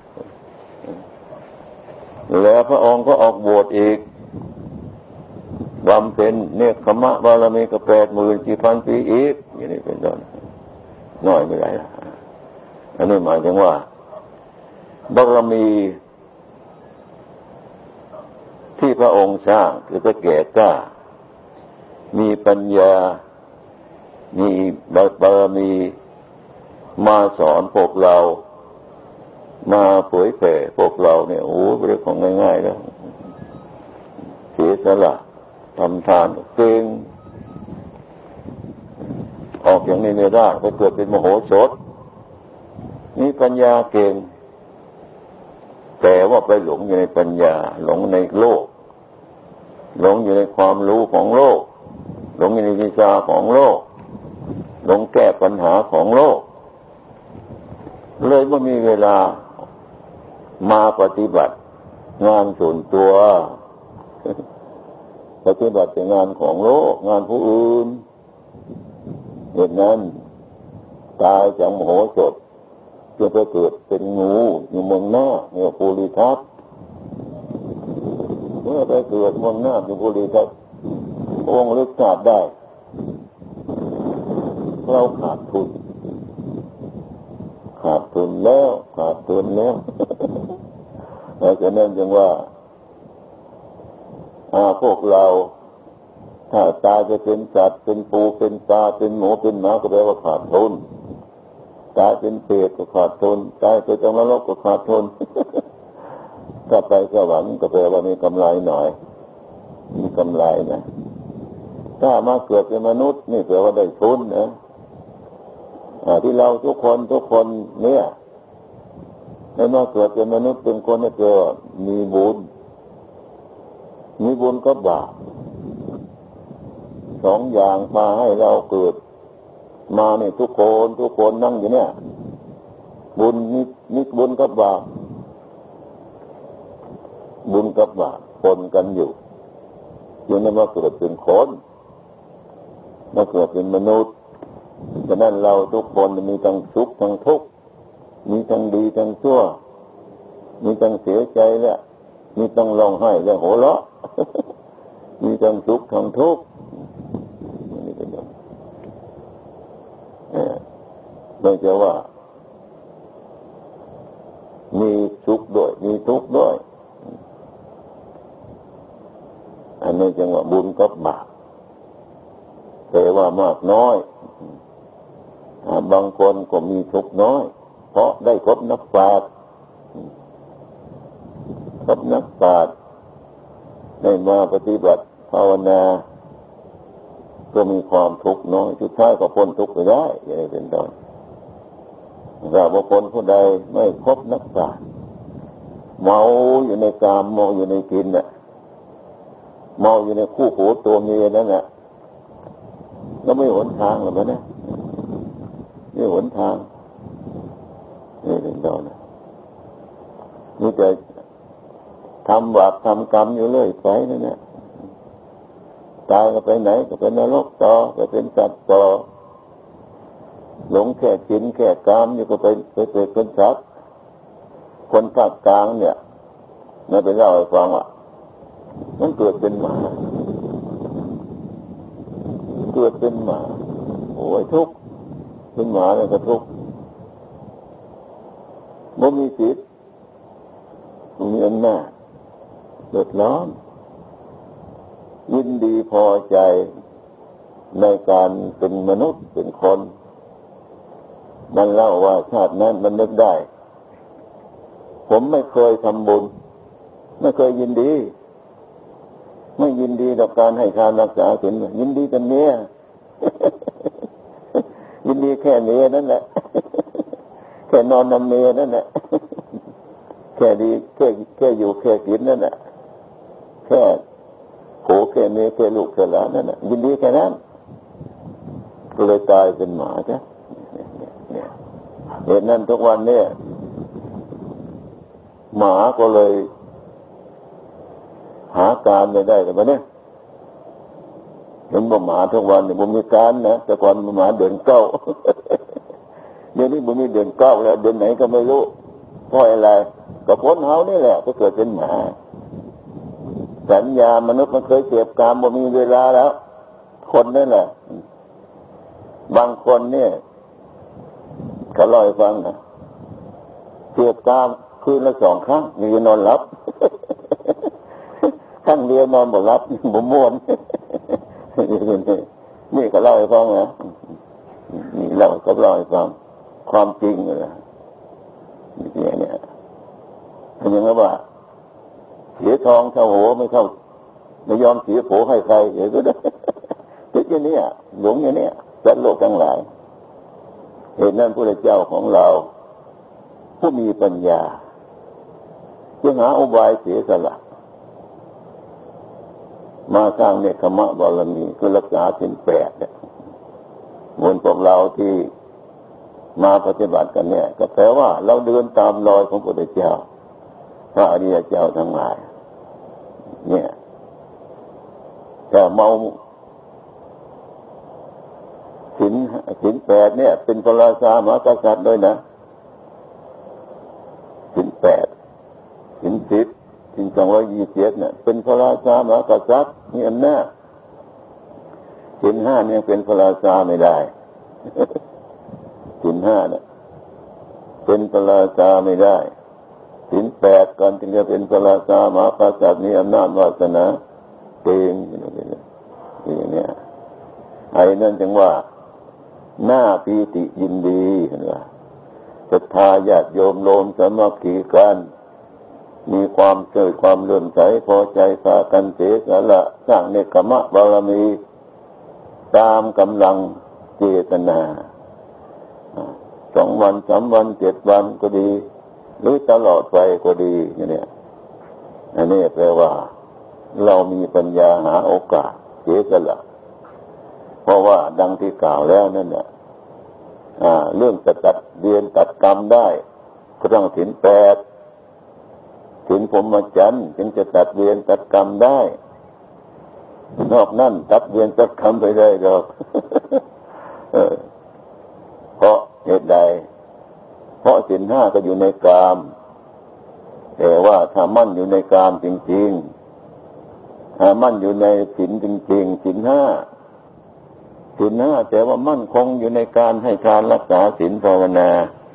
แล้วพระองค์ก็ออกบวชอีกบำเพ็ญเนกขมะบารมีก็แปดหมื่นสี่พันปีอีกอย่างนี้เป็นต้นน้อยไม่ได้ละอันนี้หมายถึงว่าบารมีที่พระองค์สร้างคือพระแก่กล้ามีปัญญามีบารมีมาสอนพวกเรามาเผยแผ่พวกเราเนี่ยโอ้เป็นเรื่องของง่ายๆแล้วเสียสละทำทานเก่งออกอย่างนี้ไม่ได้ไปเกิดเป็นมโหสถนี่ปัญญาเก่งแต่ว่าไปหลงอยู่ในปัญญาหลงในโลกหลงอยู่ในความรู้ของโลกหลงอยู่ในวิชาของโลกหลงแก้ปัญหาของโลกเลยไม่มีเวลามาปฏิบัติงานส่วนตัวปฏิบัติแต่งานของโลกงานผู้อื่นเหตุนั้นตายจากมโหสถจะไปเกิดเป็นงูอยู่เมืองหน้าเนี่ยภูริทัตเมื่อไปเกิดเมืองหน้าอยู่ภูริทัตองค์ลึกชาติได้เราขาดทุนขาดทุนแล้วขาดทุนแล้วเพราะฉะนั้นจึงว่าอาพวกเราถ้าตายจะเป็นสัตว์เป็นปูเป็นปลาเป็นหมูเป็นหมาก็แปลว่าขาดทุนตายเป็นเปรตก็ขาดทุนตายไปตรงนรกก็ขาดทุนถ้าไปสวรรค์ก็แปลว่ามีกำไรหน่อยมีกำไรนะถ้ามาเกิดเป็นมนุษย์นี่แปลว่าได้ทุนนะที่เราทุกคนทุกคนเนี่ยได้มาเกิดเป็นมนุษย์เป็นคนนี่แปลว่ามีบุญมีบุญกับบาปสองอย่างมาให้เราเกิดมาเนี่ยทุกคนทุกคนนั่งอยู่เนี่ยบุญนี่นี่บุญกับบาปบุญกับบาปปนกันอยู่จึงได้มาเกิดเป็นคนมาเกิดเป็นมนุษย์ฉะนั้นเราทุกคนมีทั้งสุขทั้งทุกข์มีทั้งดีทั้งชั่วมีทั้งเสียใจและมีทั้งร้องไห้และโห่เราะมีทั้งสุขทั้งทุกข์นี่เป็นอย่างไม่ใช่ว่ามีสุขด้วยมีทุกข์ด้วยอันนี้จึงว่าบุญกับบาปแต่ว่ามากน้อยบางคนก็มีทุกข์น้อยเพราะได้พบนักปราชญ์พบนักปราชญ์ได้มาปฏิบัติภาวนาก็มีความทุกข์น้อยสุดท้ายก็พ้นทุกข์ไปได้อย่างนี้เป็นต้นถ้าบุคคลผู้ใดไม่พบนักปราชญ์เมาอยู่ในกามเมาอยู่ในกินน่ะเมาอยู่ในคู่หูตัวเมียนั่นแหละแล้วไม่หนทางหรอกนะไม่หนทางนี่เป็นต้นนะนี่จะทำบาปทำกรรมอยู่เรื่อยไปนั่นแหละตายก็ไปไหนก็เป็นนรกต่อก็เป็นสัตว์ต่อหลงแค่กินแค่กามอยู่ก็ไปไปเกิดเป็นสัตว์คนภาคกลางเนี่ยไม่ไปเล่าให้ฟังว่ามันเกิดเป็นหมาเกิดเป็นหมาโอ้ยทุกข์เป็นหมาแล้วก็ทุกข์ไม่มีจิตไม่มีอำนาจเดือดร้อนยินดีพอใจในการเป็นมนุษย์เป็นคนมันเล่าว่าชาตินั้นมันนึกได้ผมไม่เคยทำบุญไม่เคยยินดีไม่ยินดีต่อการให้ทานรักษาศีลยินดีแต่เมียยินดีแค่เมียนั่นแหละแค่นอนนำเมียนั่นแหละแค่ดีแค่แค่อยู่แค่กินนั่นแหละแค่โผแค่เมียแค่ลูกแค่หลานนั่นแหละยินดีแค่นั้นก็เลยตายเป็นหมาจ้ะเหตุนั้นทุกวันเนี่ยหมาก็เลยหาการไม่ได้แต่วันนี้เห็นว่าหมาทุกวันเนี่ยผมมีการนะแต่ก่อนหมาเดินเก้าเดี๋ยวนี้ผมมีเดินเก้าแล้วเดินไหนก็ไม่รู้เพราะอะไรก็พ้นเฮานี่แหละก็เกิดเป็นหมาสัญญามนุษย์มันเคยเสพกามบ่มีเวลาแล้วคนนั่นแหละบางคนเนี่ยเขาเล่าให้ฟังนะเสพกามคืนละสองครั้งนี่นอนหลับครั้งเดียวนอนบ่หลับบ่ม่วนนี่เขาเล่าให้ฟังนะนี่เล่าเขาเล่าให้ฟังความจริงเลยนะนี่เนี่ยเป็นยังไงว่าเสียทองเท่าหัวไม่เข้าไม่ยอมเสียโผให้ใครเดี๋ยวก็ได้คิดอย่างนี้หลงอย่างนี้จัดโลกทั้งหลายเหตุนั้นพระเจ้าของเราผู้มีปัญญาจึงหาอุบายเสียสละมาสร้างเนคขมะบารมีคือรักษาศีลแปดเนี่ยเหมือนพวกเราที่มาปฏิบัติกันเนี่ยก็แปลว่าเราเดินตามรอยของพระพุทธเจ้าพระอริยเจ้าทั้งหลายเนี่ยแต่เมาศีลศีลแปดเนี่ยเป็นพระราชามหากษัตริย์ด้วยนะศีลแปดศีลสิบศีลสองร้อยยี่สิบเจ็ดเนี่ยเป็นพระราชามหากษัตริย์มีอำนาจศีลห้าเนี่ยเป็นพระราชาไม่ได้ศีลห้าเนี่ยเป็นพระราชาไม่ได้ศีลแปดก่อนถึงจะเป็นพระราชามหากษัตริย์มีอำนาจวาสนาเก่งอย่างนี้ไอ้นั่นจึงว่าหน้าปีติยินดีเห็นว่าศรัทธาญาติโยมโลมสามัคคีกันมีความเชื่อความเลื่อมใสพอใจพากันเสียสละสร้างเนกขมะบารมีตามกำลังเจตนาสองวันสามวันเจ็ดวันก็ดีหรือตลอดไปก็ดีอย่างนี้อันนี้แปลว่าเรามีปัญญาหาโอกาสเสียสละเพราะว่าดังที่กล่าวแล้วนั่นเนี่ยเรื่องจะตัดเวียนตัดกรรมได้ก็ต้องศีลแปดศีลพรหมจรรย์จึงจะตัดเวียนตัดกรรมได้นอกนั้นตัดเวียนตัดกรรมไปได้หรอกเพราะเหตุใดเพราะศีลห้าก็อยู่ในกามแต่ว่าถ้ามั่นอยู่ในกามจริงๆถ้ามั่นอยู่ในศีลจริงๆศีลห้าศีลห้าแต่ว่ามั่นคงอยู่ในการให้ทานรักษาศีลภาวนา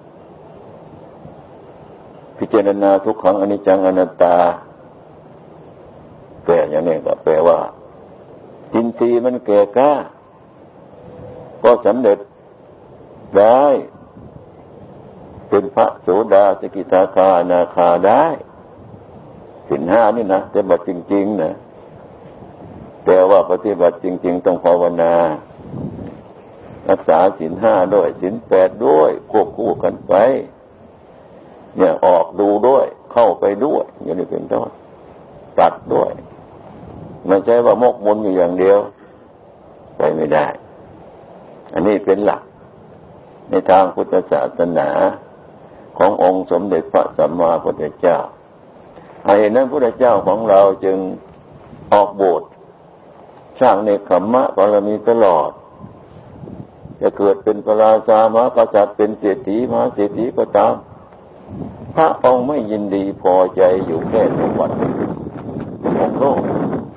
พิจารณาทุกขังอนิจจังอนัตตาแปลอย่างนี้ก็แปลว่าอินทรีย์มันแก่กล้าก็สำเร็จได้เป็นพระโสดาสกิทาคาอนาคาได้ศีลห้านี่นะแต่บัดจริงๆนะแต่ว่าปฏิบัติจริงๆต้องภาวนารักษาศีลห้าด้วยศีลแปดด้วยควบคู่กันไปเนี่ยออกดูด้วยเข้าไปด้วยอย่างนี้เป็นต้นตัดด้วยไม่ใช่ว่ามกมนอยู่อย่างเดียวไปไม่ได้อันนี้เป็นหลักในทางพุทธศาสนาขององค์สมเด็จพระสัมมาสัมพุทธเจ้าไอ้นั้นพระพุทธเจ้าของเราจึงออกบวชสร้างเนกขัมมะบารมีตลอดจะเกิดเป็นพระราชามหากษัตริย์เป็นเศรษฐีมหาเศรษฐีก็ตามพระองค์ไม่ยินดีพอใจอยู่แค่สมบัติของโลก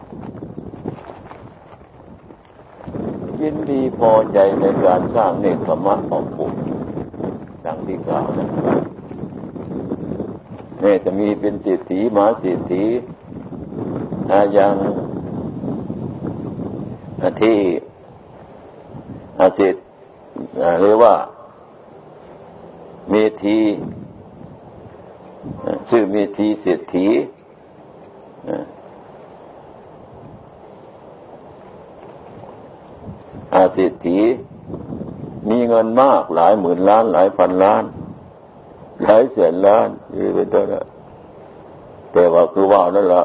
ยินดีพอใจในการสร้างเนกขัมมะของบุตรดังที่กล่าวนะนี่จะมีเป็นเศรษฐีมหาเศรษฐีอย่างที่อาเศรษฐเรียกว่าเมธีชื่อเมธีเศรษฐีอาเศรษฐีมีเงินมากหลายหมื่นล้านหลายพันล้านหลายแสนล้านนี่เป็นต้นนะแต่ว่าคือว่านั่นแหละ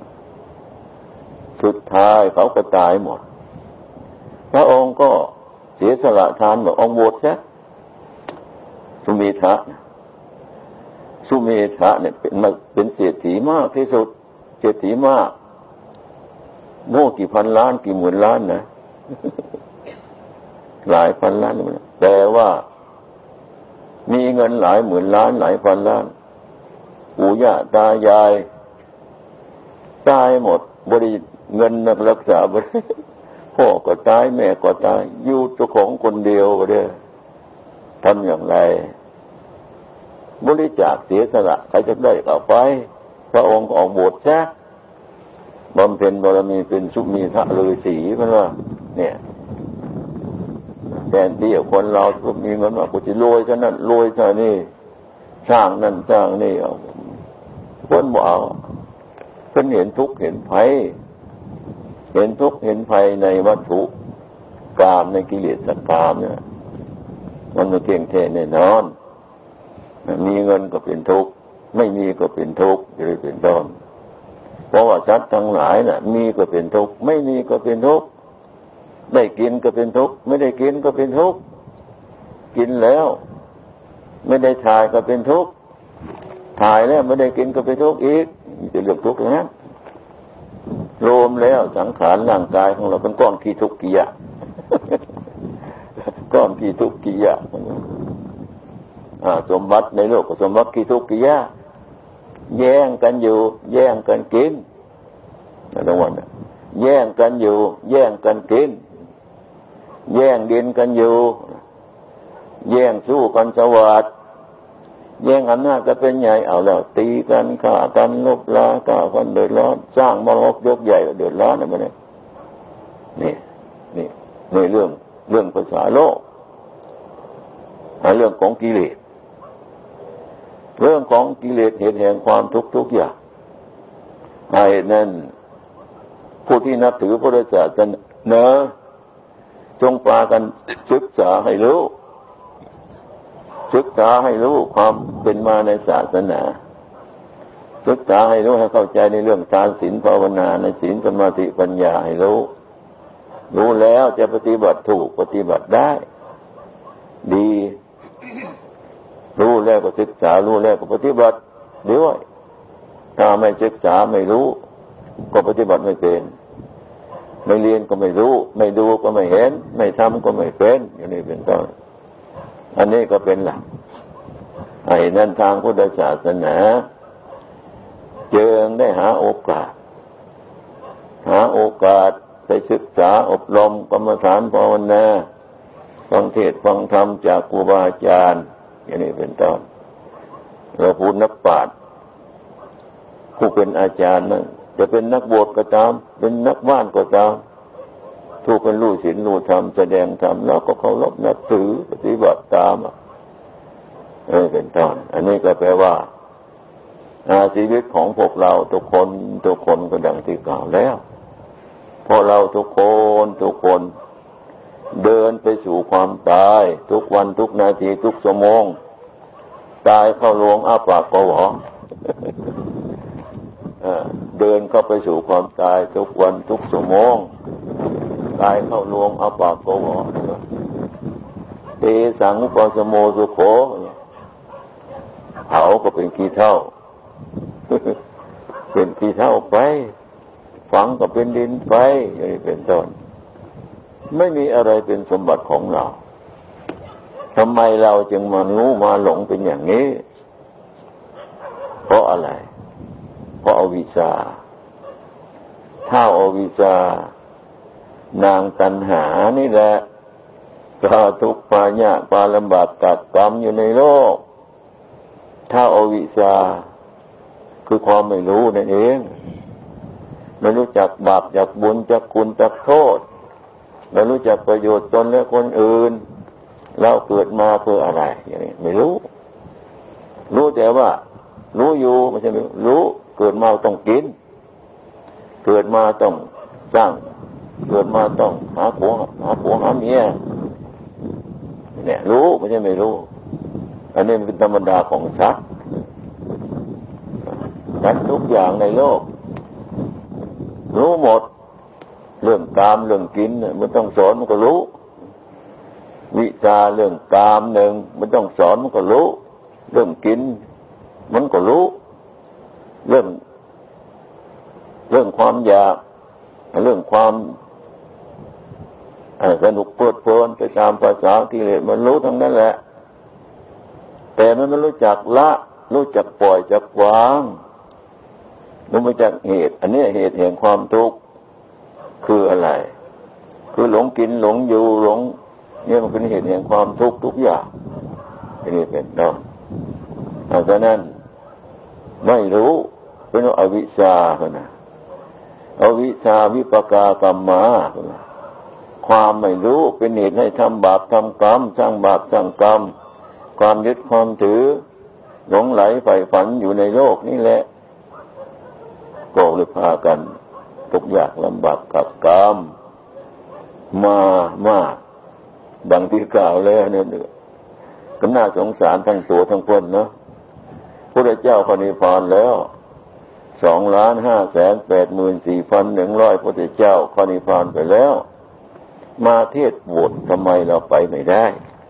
สุดท้ายเขาก็ตายหมดพระองค์ก็เสียสละทานบอกองค์บวชซะสุเมธะสุเมธะเนี่ยเป็นมาเป็นเศรษฐีมากที่สุดเศรษฐีมากโน่กี่พันล้านกี่หมื่นล้านนะหลายพันล้านแต่ว่ามีเงินหลายหมื่นล้านหลายพันล้านปู่ย่าตายายตายหมดบริเงินนักรักษาบริพ่อก็ตายแม่ก็ตายอยู่เจ้าของคนเดียวเด้อทำอย่างไรบริจาคเสียสละใครจะได้ก็ไปพระองค์ออกบวชซะบำเพ็ญบารมีเป็นสุมีทะฤาษีเพราะว่าเนี่ยแทนที่คนเราก็มีเงินว่ากูจะรวยเท่านั้นรวยเท่านี้สร้างนั่นสร้างนี่เอาคนบอกเอาเพิ่นเห็นทุกข์เห็นภัยเห็นทุกข์เห็นภัยในวัตถุกามในกิเลสกามเนี่ยมันไม่เที่ยงแท้แน่นอนมีเงินก็เป็นทุกข์ไม่มีก็เป็นทุกข์จะเป็นต้นเพราะว่าสัตว์ทั้งหลายน่ะมีก็เป็นทุกข์ไม่มีก็เป็นทุกข์ได้กินก็เป็นทุกข์ไม่ได้กินก็เป็นทุกข์กินแล้วไม่ได้ถ่ายก็เป็นทุกข์ถ่ายแล้วไม่ได้กินก็เป็นทุกข์อีกจะเลือกทุกข์ตรงนั้นรวมแล้วสังขารร่างกายของเราเป็นก้อนขี้ทุกข์กี่อย่างก้อนขี้ทุกข์กี่อย่างสมบัติในโลกก็สมบัติขี้ทุกข์กี่อย่างแย่งกันอยู่แย่งกันกินนะทุกวันแย่งกันอยู่แย่งกันกินแย่งดินกันอยู่แย่งสู้กันสวัสดิ์แย่งอำนาจก็เป็นใหญ่เอาแล้วตีกันฆ่ากันลบล้างฆ่ากันเดือดร้อนสร้างมรดกยกใหญ่เดือดร้อนอะไรเนี่ยนี่นี่ในเรื่องเรื่องภาษาโลกเรื่องของกิเลสเรื่องของกิเลสเหตุแห่งความทุกข์ทุกอย่างไอ้นั่นผู้ที่นับถือพระศาสนาจงพากันศึกษาให้รู้ศึกษาให้รู้ความเป็นมาในศาสนาศึกษาให้รู้ให้เข้าใจในเรื่องการศีลภาวนาในศีลสมาธิปัญญาให้รู้รู้แล้วจะปฏิบัติถูกปฏิบัติได้ดีรู้แล้วก็ศึกษารู้แล้วก็ปฏิบัติด้วยถ้าไม่ศึกษาไม่รู้ก็ปฏิบัติไม่เป็นไม่เรียนก็ไม่รู้ไม่ดูก็ไม่เห็นไม่ทำก็ไม่เป็นอย่างนี้เป็นต้นอันนี้ก็เป็นหลักไอ้นั่นทางพุทธศาสนาเจิงได้หาโอกาสหาโอกาสไปศึกษาอบรมกรรมฐานภาวนาฟังเทศน์ฟังธรรมจากครูบาอาจารย์อย่างนี้เป็นต้นเราพูดนักปราชญ์ผู้เป็นอาจารย์นั้นจะเป็นนักบวชก็ตามเป็นนักบ้านก็ตามทุกคนรู้ศีลรู้ธรรมแสดงธรรมแล้วก็เคารพนับถือปฏิบัติตามเออเป็นต้นอันนี้ก็แปลว่าชีวิตของพวกเราทุกคนทุกคนก็ดังที่กล่าวแล้วเพราะเราทุกคนทุกคนเดินไปสู่ความตายทุกวันทุกนาทีทุกชั่วโมงตายเข้าโรงอ้าปากก็หวอเดินเข้าไปสู่ความตายทุกวันทุกชั่วโมงตายเข้าโรงอ้าปากก็หวอเตสังอุปสมโมสุโขเผาก็เป็นขี้เถ้าเป็นขี้เถ้าไปฝังก็เป็นดินไปอย่างนี้เป็นต้นไม่มีอะไรเป็นสมบัติของเราทำไมเราจึงมางูมาหลงเป็นอย่างนี้เพราะอะไรเพราะอวิชชาถ้าอวิชชานางตัณหานี่แหละพาทุกข์พายากพาลำบากกัดกรรมอยู่ในโลกถ้าอวิชชาคือความไม่รู้นั่นเองไม่รู้จักบาปจักบุญจักคุณจักโทษไม่รู้จักประโยชน์ตนและคนอื่นเราเกิดมาเพื่ออะไรอย่างนี้ไม่รู้รู้แต่ว่ารู้อยู่ไม่ใช่ไม่รู้เกิดมาต้องกินเกิดมาต้องสร้างเกิดมาต้องหาผัวหาผัวหาเมียเนี่ยรู้ไม่ใช่ไม่รู้อันนี้เป็นธรรมดาของสัตว์สัตว์ทุกอย่างในโลกรู้หมดเรื่องกามเรื่องกินมันต้องสอนมันก็รู้วิชาเรื่องกามหนึ่งมันต้องสอนมันก็รู้เรื่องกินมันก็รู้เรื่องเรื่องความอยากเรื่องความสนุกเพลิดเพลินไปตามภาษากิเลสมันรู้ทั้งนั้นแหละแต่มันไม่รู้จักละรู้จักปล่อยจักวางมันไม่รู้จักเหตุอันนี้เหตุแห่งความทุกข์คืออะไรคือหลงกินหลงอยู่หลงเนี่ยมันเป็นเหตุแห่งความทุกข์ทุกอย่างนี่เป็นต้นเพราะฉะนั้นไม่รู้เป็นอวิชชาคนนะอวิชชาวิปากากรรมาความไม่รู้เป็นเหตุให้ทำบาปทำกรรมสร้างบาปสร้างกรรมความยึดความถือหลงไหลใฝ่ฝันอยู่ในโลกนี่แหละก็เลยพากันทุกข์ยากลำบากกับกรรมมามากดังที่กล่าวแล้วเนี่ยก็น่าสงสารทั้งตัวทั้งคนเนาะพระเจ้าพระนิพพานแล้วสองล้านห้าแสนแปดหมื่นสี่พันหนึ่งร้อยพระเจ้าพระนิพพานไปแล้วมาเทศน์บวชทำไมเราไปไม่ได้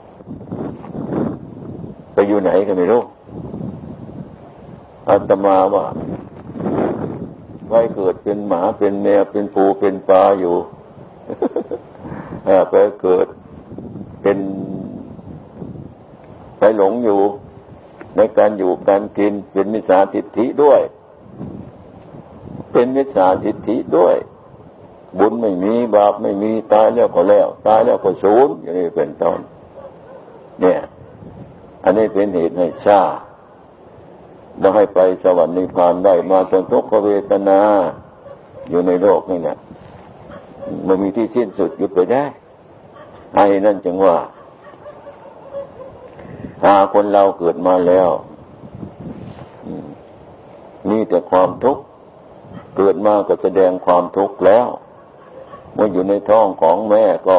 ไปอยู่ไหนก็ไม่รู้อาตมาว่าไว้เกิดเป็นหมาเป็นแมวเป็นปูเป็นปลาอยู่ ไปเกิดเป็นไปหลงอยู่ในการอยู่การกินเป็นมิจฉาทิฏฐิด้วยเป็นมิจฉาทิฏฐิด้วยบุญไม่มีบาปไม่มีตายแล้วก็แล้วตายแล้วก็สูญอย่างนี้เป็นต้นเนี่ยอันนี้เป็นเหตุให้ชามาให้ไปสวรรค์นิพพานได้มาจนทุกขเวทนาอยู่ในโลกนี่เนี่ยมันมีที่สิ้นสุดหยุดไปได้ไอ้นั่นจึงว่าหาคนเราเกิดมาแล้วมีแต่ความทุกข์เกิดมาก็แสดงความทุกข์แล้วเมื่ออยู่ในท้องของแม่ก็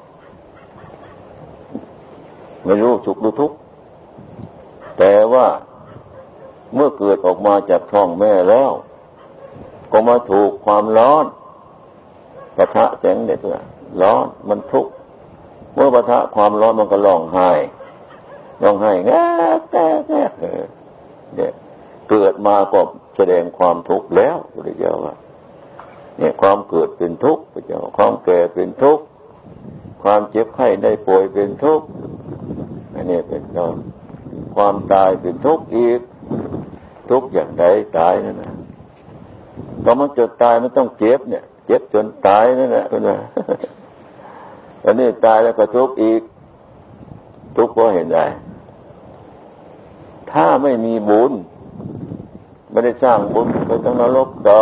ไม่รู้สุขหรือทุกข์แต่ว่าเมื่อเกิดออกมาจากท้องแม่แล้วก็มาถูกความร้อนปะทะแสงแดดร้อนมันทุกข์เมื่อปะทะความร้อนมันก็ร้องไห้ร้องไห้แง่แง่แง่เนี่ยเกิดมาก็แสดงความทุกข์แล้วพระเจ้าว่าเนี่ยความเกิดเป็นทุกข์พระเจ้าความแก่เป็นทุกข์ความเจ็บไข้ได้ป่วยเป็นทุกข์อันนี้เป็นต้นความตายเป็นทุกข์อีกทุกข์อย่างใดตายนั่นนะตอนมันจนตายมันต้องเจ็บเนี่ยเจ็บจนตายนั่นแหละคุณว่าอันนี้ตายแล้วก็ทุกข์อีกทุกข์เพราะเห็นได้ถ้าไม่มีบุญไม่ได้สร้างบุญไปต้องนรกต่อ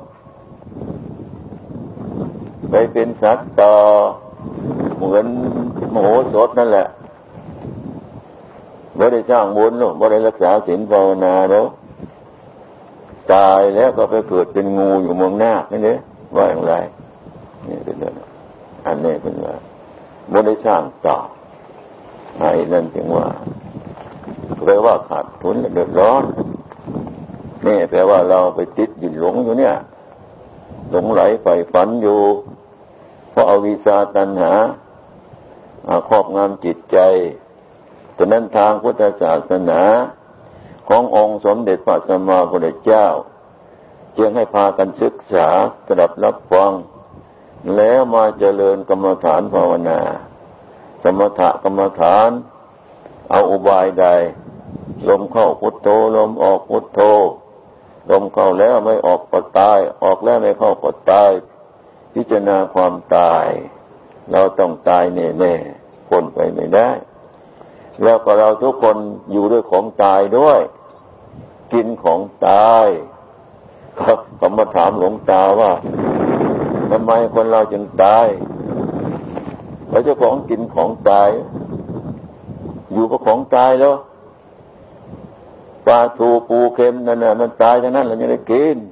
ไปเป็นสัตว์ต่อเหมือนมโหสถนั่นแหละไม่ได้สร้างบุญหรอกไม่ได้รักษาศีลภาวนาแล้วตายแล้วก็ไปเกิดเป็นงูอยู่เมืองนาคนี่เนี่ยว่าอย่างไรนี่เป็นเรื่องอันนี้เป็นว่าไม่ได้สร้างต่อไอ้นั่นจึงว่าแปลว่าขาดทุนและเดือดร้อนนี่แปลว่าเราไปติดยินหลงอยู่เนี่ยหลงไหลใฝ่ฝันอยู่เพราะอวิชชาตัณหาครอบงำจิตใจฉะนั้นทางพุทธศาสนาขององค์สมเด็จพระสัมมาสัมพุทธเจ้าจึงให้พากันศึกษาสดับรับฟังแล้วมาเจริญกรรมฐานภาวนาสมถกรรมฐานเอาอุบายใดลมเข้าพุทโธลมออกพุทโธลมเข้าแล้วไม่ออกก็ตายออกแล้วไม่เข้าก็ตายพิจารณาความตายเราต้องตายแน่ๆพ้นไปไม่ได้แล้วก็เราทุกคนอยู่ด้วยของตายด้วยกินของตายเขามาถามหลวงตาว่าทำไมคนเราจึงตายเพราะเจ้าของกินของตายอยู่กับของตายแล้วปลาทูปูเค็มนั่นน่ะมันตายทั้งนั้นเรายังได้กิน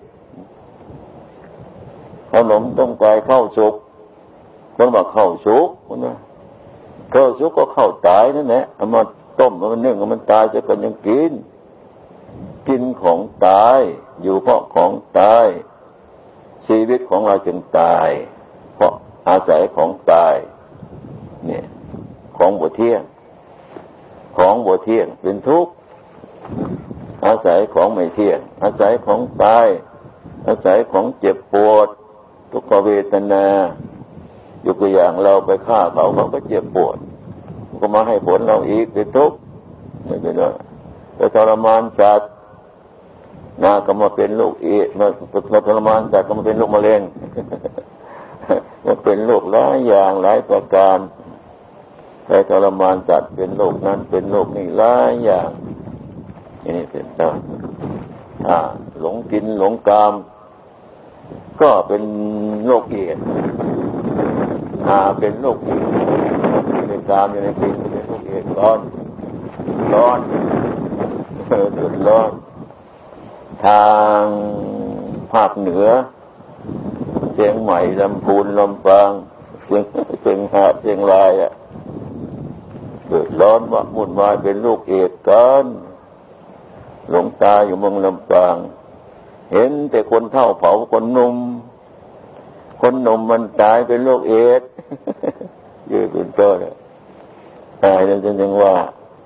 ขนมต้มไก่ข้าวสุกคนบอกข้าวสุกคนว่าข้าวสุกก็ข้าวตายนั่นแหละเอามาต้มมันนึ่งมันตายจะกันยังกินกินของตายอยู่เพราะของตายชีวิตของเราจึงตายเพราะอาศัยของตายเนี่ยของบ่เที่ยงของบ่เที่ยงเป็นทุกข์อาศัยของไม่เที่ยงอาศัยของตายอาศัยของเจ็บปวดทุกขเวทนายกตัวอย่างเราไปฆ่าเขาเขาก็เจ็บปวดก็มาให้ผลเราอีกเป็นทุกข์ไม่เป็นไรไปทรมานสัตว์นาก็มาเป็นโรคเอดมาทรมานสัตว์ก็มาเป็นโรคมะเร็งมันเป็นโรคหลายอย่างหลายประการไปทรมานสัตว์เป็นโรคนั้นเป็นโรคนี้หลายอย่างนี่เป็นต้นถ้าหลงกินหลงกามก็เป็นโรคเอดส์ถ้าเป็นโรคเอดส์เป็นกามอยู่ในกินเป็นโรคเอดส์ร้อนร้อนเออเดือดร้อนทางภาคเหนือเชียงใหม่ลำพูนลำปางเชียงเชียงหาเชียงรายอ่ะเดือดร้อนว่ามุ่นวายเป็นโรคเอดส์กันหลงตาอยู่เมืองลำปางเห็นแต่คนเฒ่าเผาคนหนุ่มคนหนุ่มมันตายเป็นโรคเอดส์ยืนเป็นต้นตายแล้วจึงว่า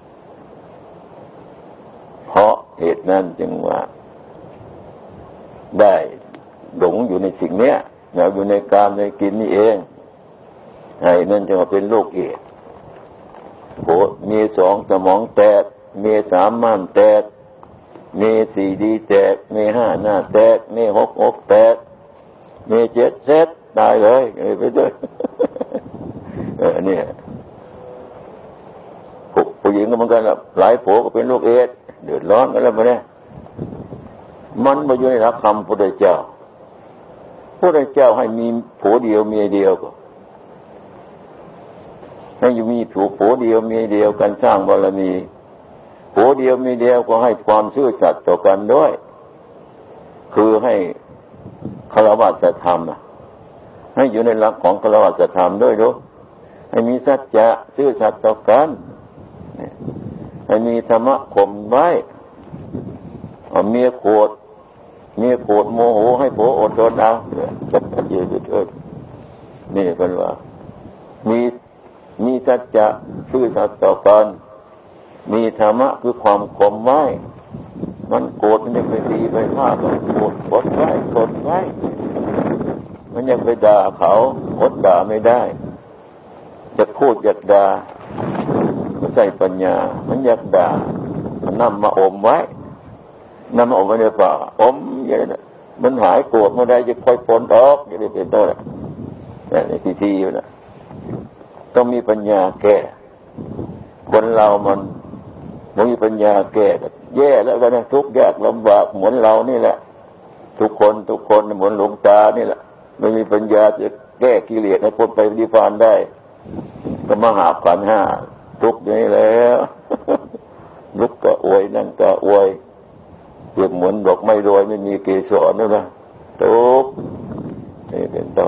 เพราะเหตุนั้นจึงว่าได้หลงอยู่ในสิ่งเนี้ยเราอยู่ในกามในกินนี่เองไอ้นั่นจึงว่าเป็นโรคเอดส์โหมีสองสมองแตกมีสามม้ามแตกมีสี่ดีแตกมีห้าหน้าแตกมีหกอกแตกมีเจ็ดเซตตายเลยไปด้วยเออเนี่ยผู้หญิงก็เหมือนกันหลายผัวก็เป็นโรคเอดส์เดือดร้อนกันแล้วมาเนี่ยมันไม่อยู่ในหลักคำพุทธเจ้าพุทธเจ้าให้มีผัวเดียวเมียเดียวก็ให้อยู่มีผัวผัวเดียวเมียเดียวกันสร้างบารมีผัวเดียวเมียเดียวก็ให้ความซื่อสัตย์ต่อกันด้วยคือให้ฆราวาสธรรมให้อยู่ในหลักของฆราวาสธรรมด้วยดูให้มีสัจจะซื่อสัตย์ต่อกันให้มีธรรมะข่มไว้เมียโกรธเมียโกรธโมโหให้ผัวอดทนเอายืดเถิดนี่เป็นว่ามีมีสัจจะซื่อสัตย์ต่อกันมีธรรมะคือความข่มไว้มันโกรธมันยังไปตีไปฆ่าก็โกรธอดไว้ทนไว้มันยังไปด่าเขาอดด่าไม่ได้จะพูดอยากด่าก็ใช้ปัญญามันอยากด่ามันนำมาอมไว้นำมาอมไว้ในป่าอมอย่างนี้มันหายโกรธเมื่อใดจะค่อยพ้นออกอย่างนี้เป็นต้นแต่ในทีทีอยู่นะต้องมีปัญญาแก้คนเรามันไม่มีปัญญาแก้แย่แล้วกันนะทุกข์ยากลำบากเหมือนเรานี่แหละทุกคนทุกคนเหมือนหลวงตานี่แหละไม่มีปัญญาจะแก้กิเลสให้พ้นไปนิพพานได้ก็มาหาขันธ์ห้าทุกข์นี่แล้วลุกก็อวยนั่งก็อวยเปรียบเหมือนดอกไม้โรยไม่มีเกสรนั่นนะทุกข์นี่เป็นต้น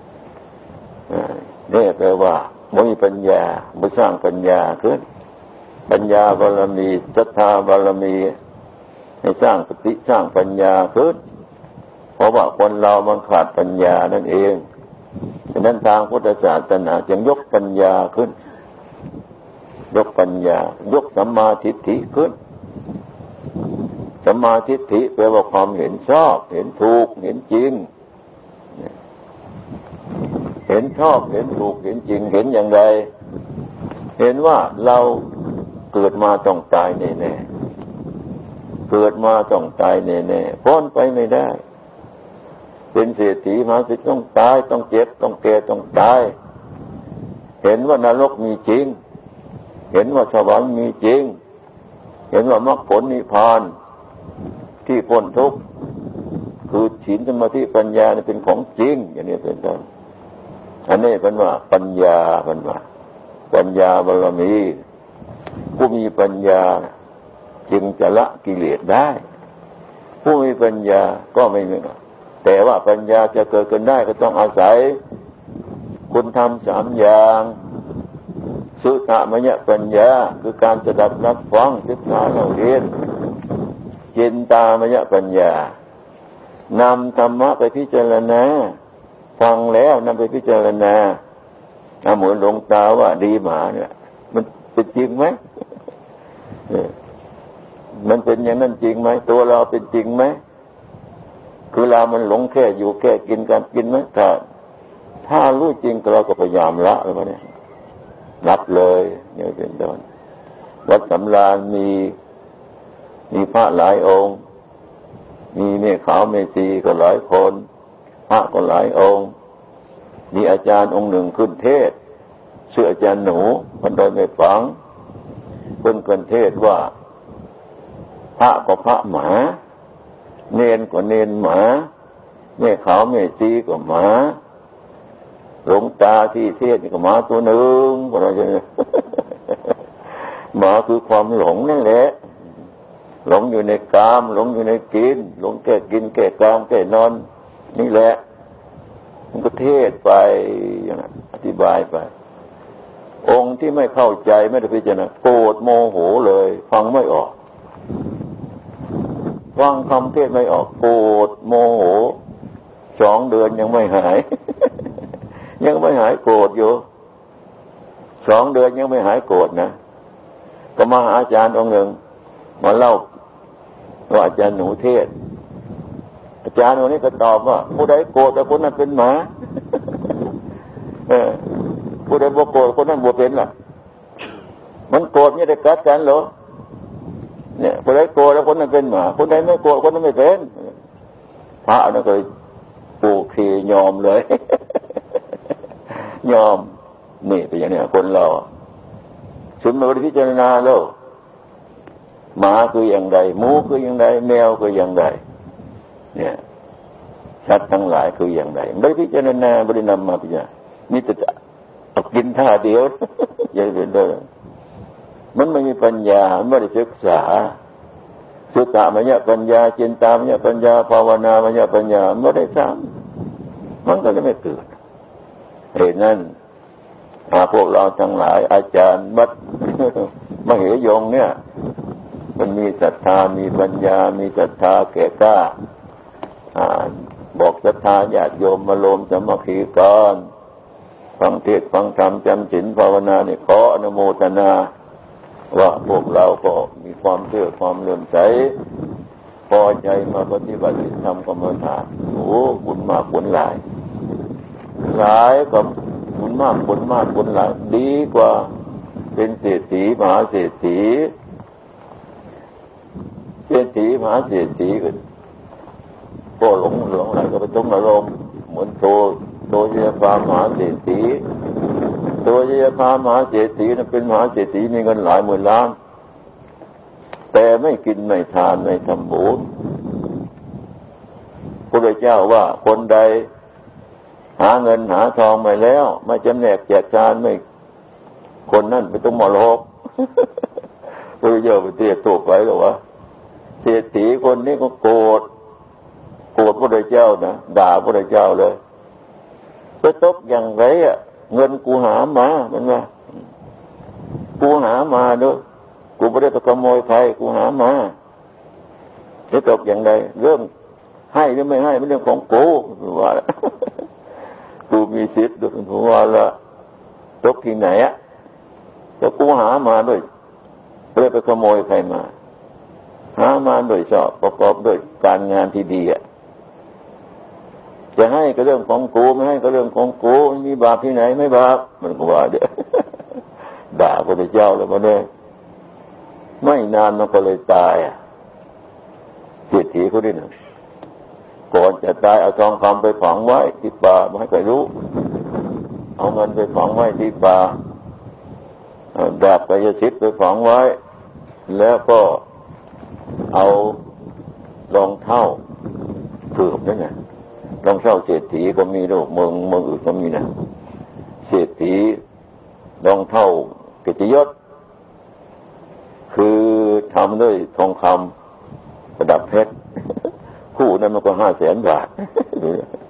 นี่แปลว่าไม่มีปัญญาไม่สร้างปัญญาขึ้นปัญญาบารมีศรัทธาบารมีให้สร้างสติสร้างปัญญาขึ้นเพราะว่าคนเรามันขาดปัญญานั่นเองฉะนั้นทางพุทธศาสนาจึงยกปัญญาขึ้นยกปัญญายกสัมมาทิฏฐิขึ้นสัมมาทิฏฐิแปลว่าความเห็นชอบเห็นถูกเห็นจริงเห็นชอบเห็นถูกเห็นจริงเห็นอย่างไรเห็นว่าเราเกิดมาต้องตายแน่ๆเกิดมาต้องตายแน่ๆพ้นไปไม่ได้เป็นเศรษฐีมหาเศรษฐีต้องตายต้องเจ็บต้องแก่ต้องตายเห็นว่านรกมีจริงเห็นว่าสวรรค์มีจริงเห็นว่ามรรคผลนิพพานที่พ้นทุกข์คือศีลสมาธิปัญญาเป็นของจริงอย่างนี้เป็นต้นอันนี้เป็นว่าปัญญาเป็นว่าปัญญาบารมีผู้มีปัญญาจึงจะละกิเลสได้ผู้มีปัญญาก็ไม่มีแต่ว่าปัญญาจะเกิดขึ้นได้ก็ต้องอาศัยคุณธรรมสามอย่างสุตมยปัญญาคือการสดับรับฟังศึกษาเราเรียนจินตามยปัญญานำธรรมะไปพิจารณาฟังแล้วนำไปพิจารณาเหมือนหลวงตาว่าดีหมาเนี่ยมันเป็นจริงไหมมันเป็นอย่างนั้นจริงไหมตัวเราเป็นจริงไหมคือเรามันหลงแค่อยู่แค่กินกันกินไหมถ้าถ้ารู้จริงเราก็พยายามละแล้วเนี่ยรับเลยเนี่ยเป็นต้นวัดสำราญมีมีพระหลายองค์มีแม่ขาวแม่ชีก็หลายคนพระก็หลายองค์มีอาจารย์องค์หนึ่งขึ้นเทศชื่ออาจารย์หนูมันโดยไม่ฟังเพิ่งขึ้นเทศว่าพระก็พระหมาเนนก็เนนหมาแม่ขาวแม่ชีก็หมาหลวงตาที่เทศนี่ก็หมาตัวหนึ่งก็เราจะหมาคือความหลงนั่นแหละหลงอยู่ในกามหลงอยู่ในกินหลงแก่กินแก่กามแก่นอนนี่แหละมันก็เทศไปอย่างนั้นอธิบายไปองค์ที่ไม่เข้าใจไม่ได้พิจารณาโกรธโมโหเลยฟังไม่ออกฟังคำเทศไม่ออกโกรธโมโหสองเดือนยังไม่หายยังไม่หายโกรธอยู่สองเดือนยังไม่หายโกรธนะก็มาหาอาจารย์องค์หนึ่งมาเล่าว่าอาจารย์หนูเทศอาจารย์องค์นี้ก็ตอบว่าผู้ใดโกรธแต่คนนั้นเป็นหมาเออผู้ใดบ่โกรธคนนั้นบ่เป็นล่ะมันโกรธเนี่ยได้กัดกันเหรอเนี่ยผู้ใดโกรธแล้วคนนั้นเป็นหมาคนใดไม่โกรธคนนั้นไม่เป็นพระนั่นก็โอเคยอมเลยยอมนี่เป็นอย่างนี้คนเราสุนทรพิจารณาแล้วหมาคืออย่างไรหมูคืออย่างไรแมวคืออย่างไรเนี่ยชัดทั้งหลายคืออย่างไรไม่พิจารณาไม่ได้นำมาพิจารณานี่แต่เอากินท่าเดียวอย่าเป็นเด้อมันไม่มีปัญญาไม่ได้ศึกษาสุตตมยปัญญาจินตามยปัญญาภาวนามยปัญญาไม่ได้ทำมันก็จะไม่เกิดเหตุนั้นพวกเราทั้งหลายอาจารย์วัดมเหยงเนี่ยมันมีศรัทธามีปัญญามีศรัทธาแก่กล้าบอกศรัทธาญาติโยมมาโลมสามัคคีกันฟังเทศน์ฟังธรรมจำศีลภาวนาเนี่ยขออนุโมทนาว่าพวกเราก็มีความเชื่อความเลื่อมใสพอใจมาปฏิบัติธรรมกรรมฐานโอ้บุญมากบุญหลายหลายกับบุญมากบุญมากบุญหลายดีกว่าเป็นเศรษฐีมหาเศรษฐีเศรษฐีมหาเศรษฐีกันก็หลงหลงไหลก็ไปต้มอารมณ์เหมือนโตโตเยพามหาเศรษฐีโตเยพามหาเศรษฐีนั้นเป็นมหาเศรษฐีมีเงินหลายหมื่นล้านแต่ไม่กินไม่ทานไม่ทำบุญพระพุทธเจ้าว่าคนใดหาเงินหาทองไม่แล้วไม่จำแนกแจกทานไม่คนนั่นไปต้องมรดกพระเจ้าไปเตี้ยตัวไปหรอวะเศรษฐีคนนี้ก็โกรธโกรธพระเจ้านะด่าพระเจ้าเลยไปตกอย่างไรอ่ะเงินกูหามามันว่ากูหามาด้วยกูไม่ได้ไปขโมยใครกูหามาจะตกอย่างไรเรื่องให้หรือไม่ให้เป็นเรื่องของกูว่ากูมีสิทธิ์ด้วยผมว่าละตกที่ไหนอ่ะแต่กูหามาด้วยไม่ได้ไปขโมยใครมาหามาโดยชอบประกอบด้วยการงานที่ดีอ่ะจะให้ก็เรื่องของกูไม่ให้ก็เรื่องของกูมีบาปที่ไหนไม่บาปมันก็ว่าเด้อด่าพระเจ้าแล้วก็เนี่ยไม่นานมันก็เลยตายเศรษฐีเขาดินะก่อนจะตายเอาทองคำไปฝังไว้ที่ป่าไม่ให้ใครรู้เอาเงินไปฝังไว้ที่ป่าเอาดาบกายสิทธิ์ไปฝังไว้แล้วก็เอารองเท้าเกือบนั่นไงรองเท้าเศรษฐีก็มีโลกเมืองเมืองอื่นก็มีนะเศรษฐีรองเท้าเกียรติยศคือทำด้วยทองคำประดับเพชรคู่นั้นมันก็ห้าแสนบาท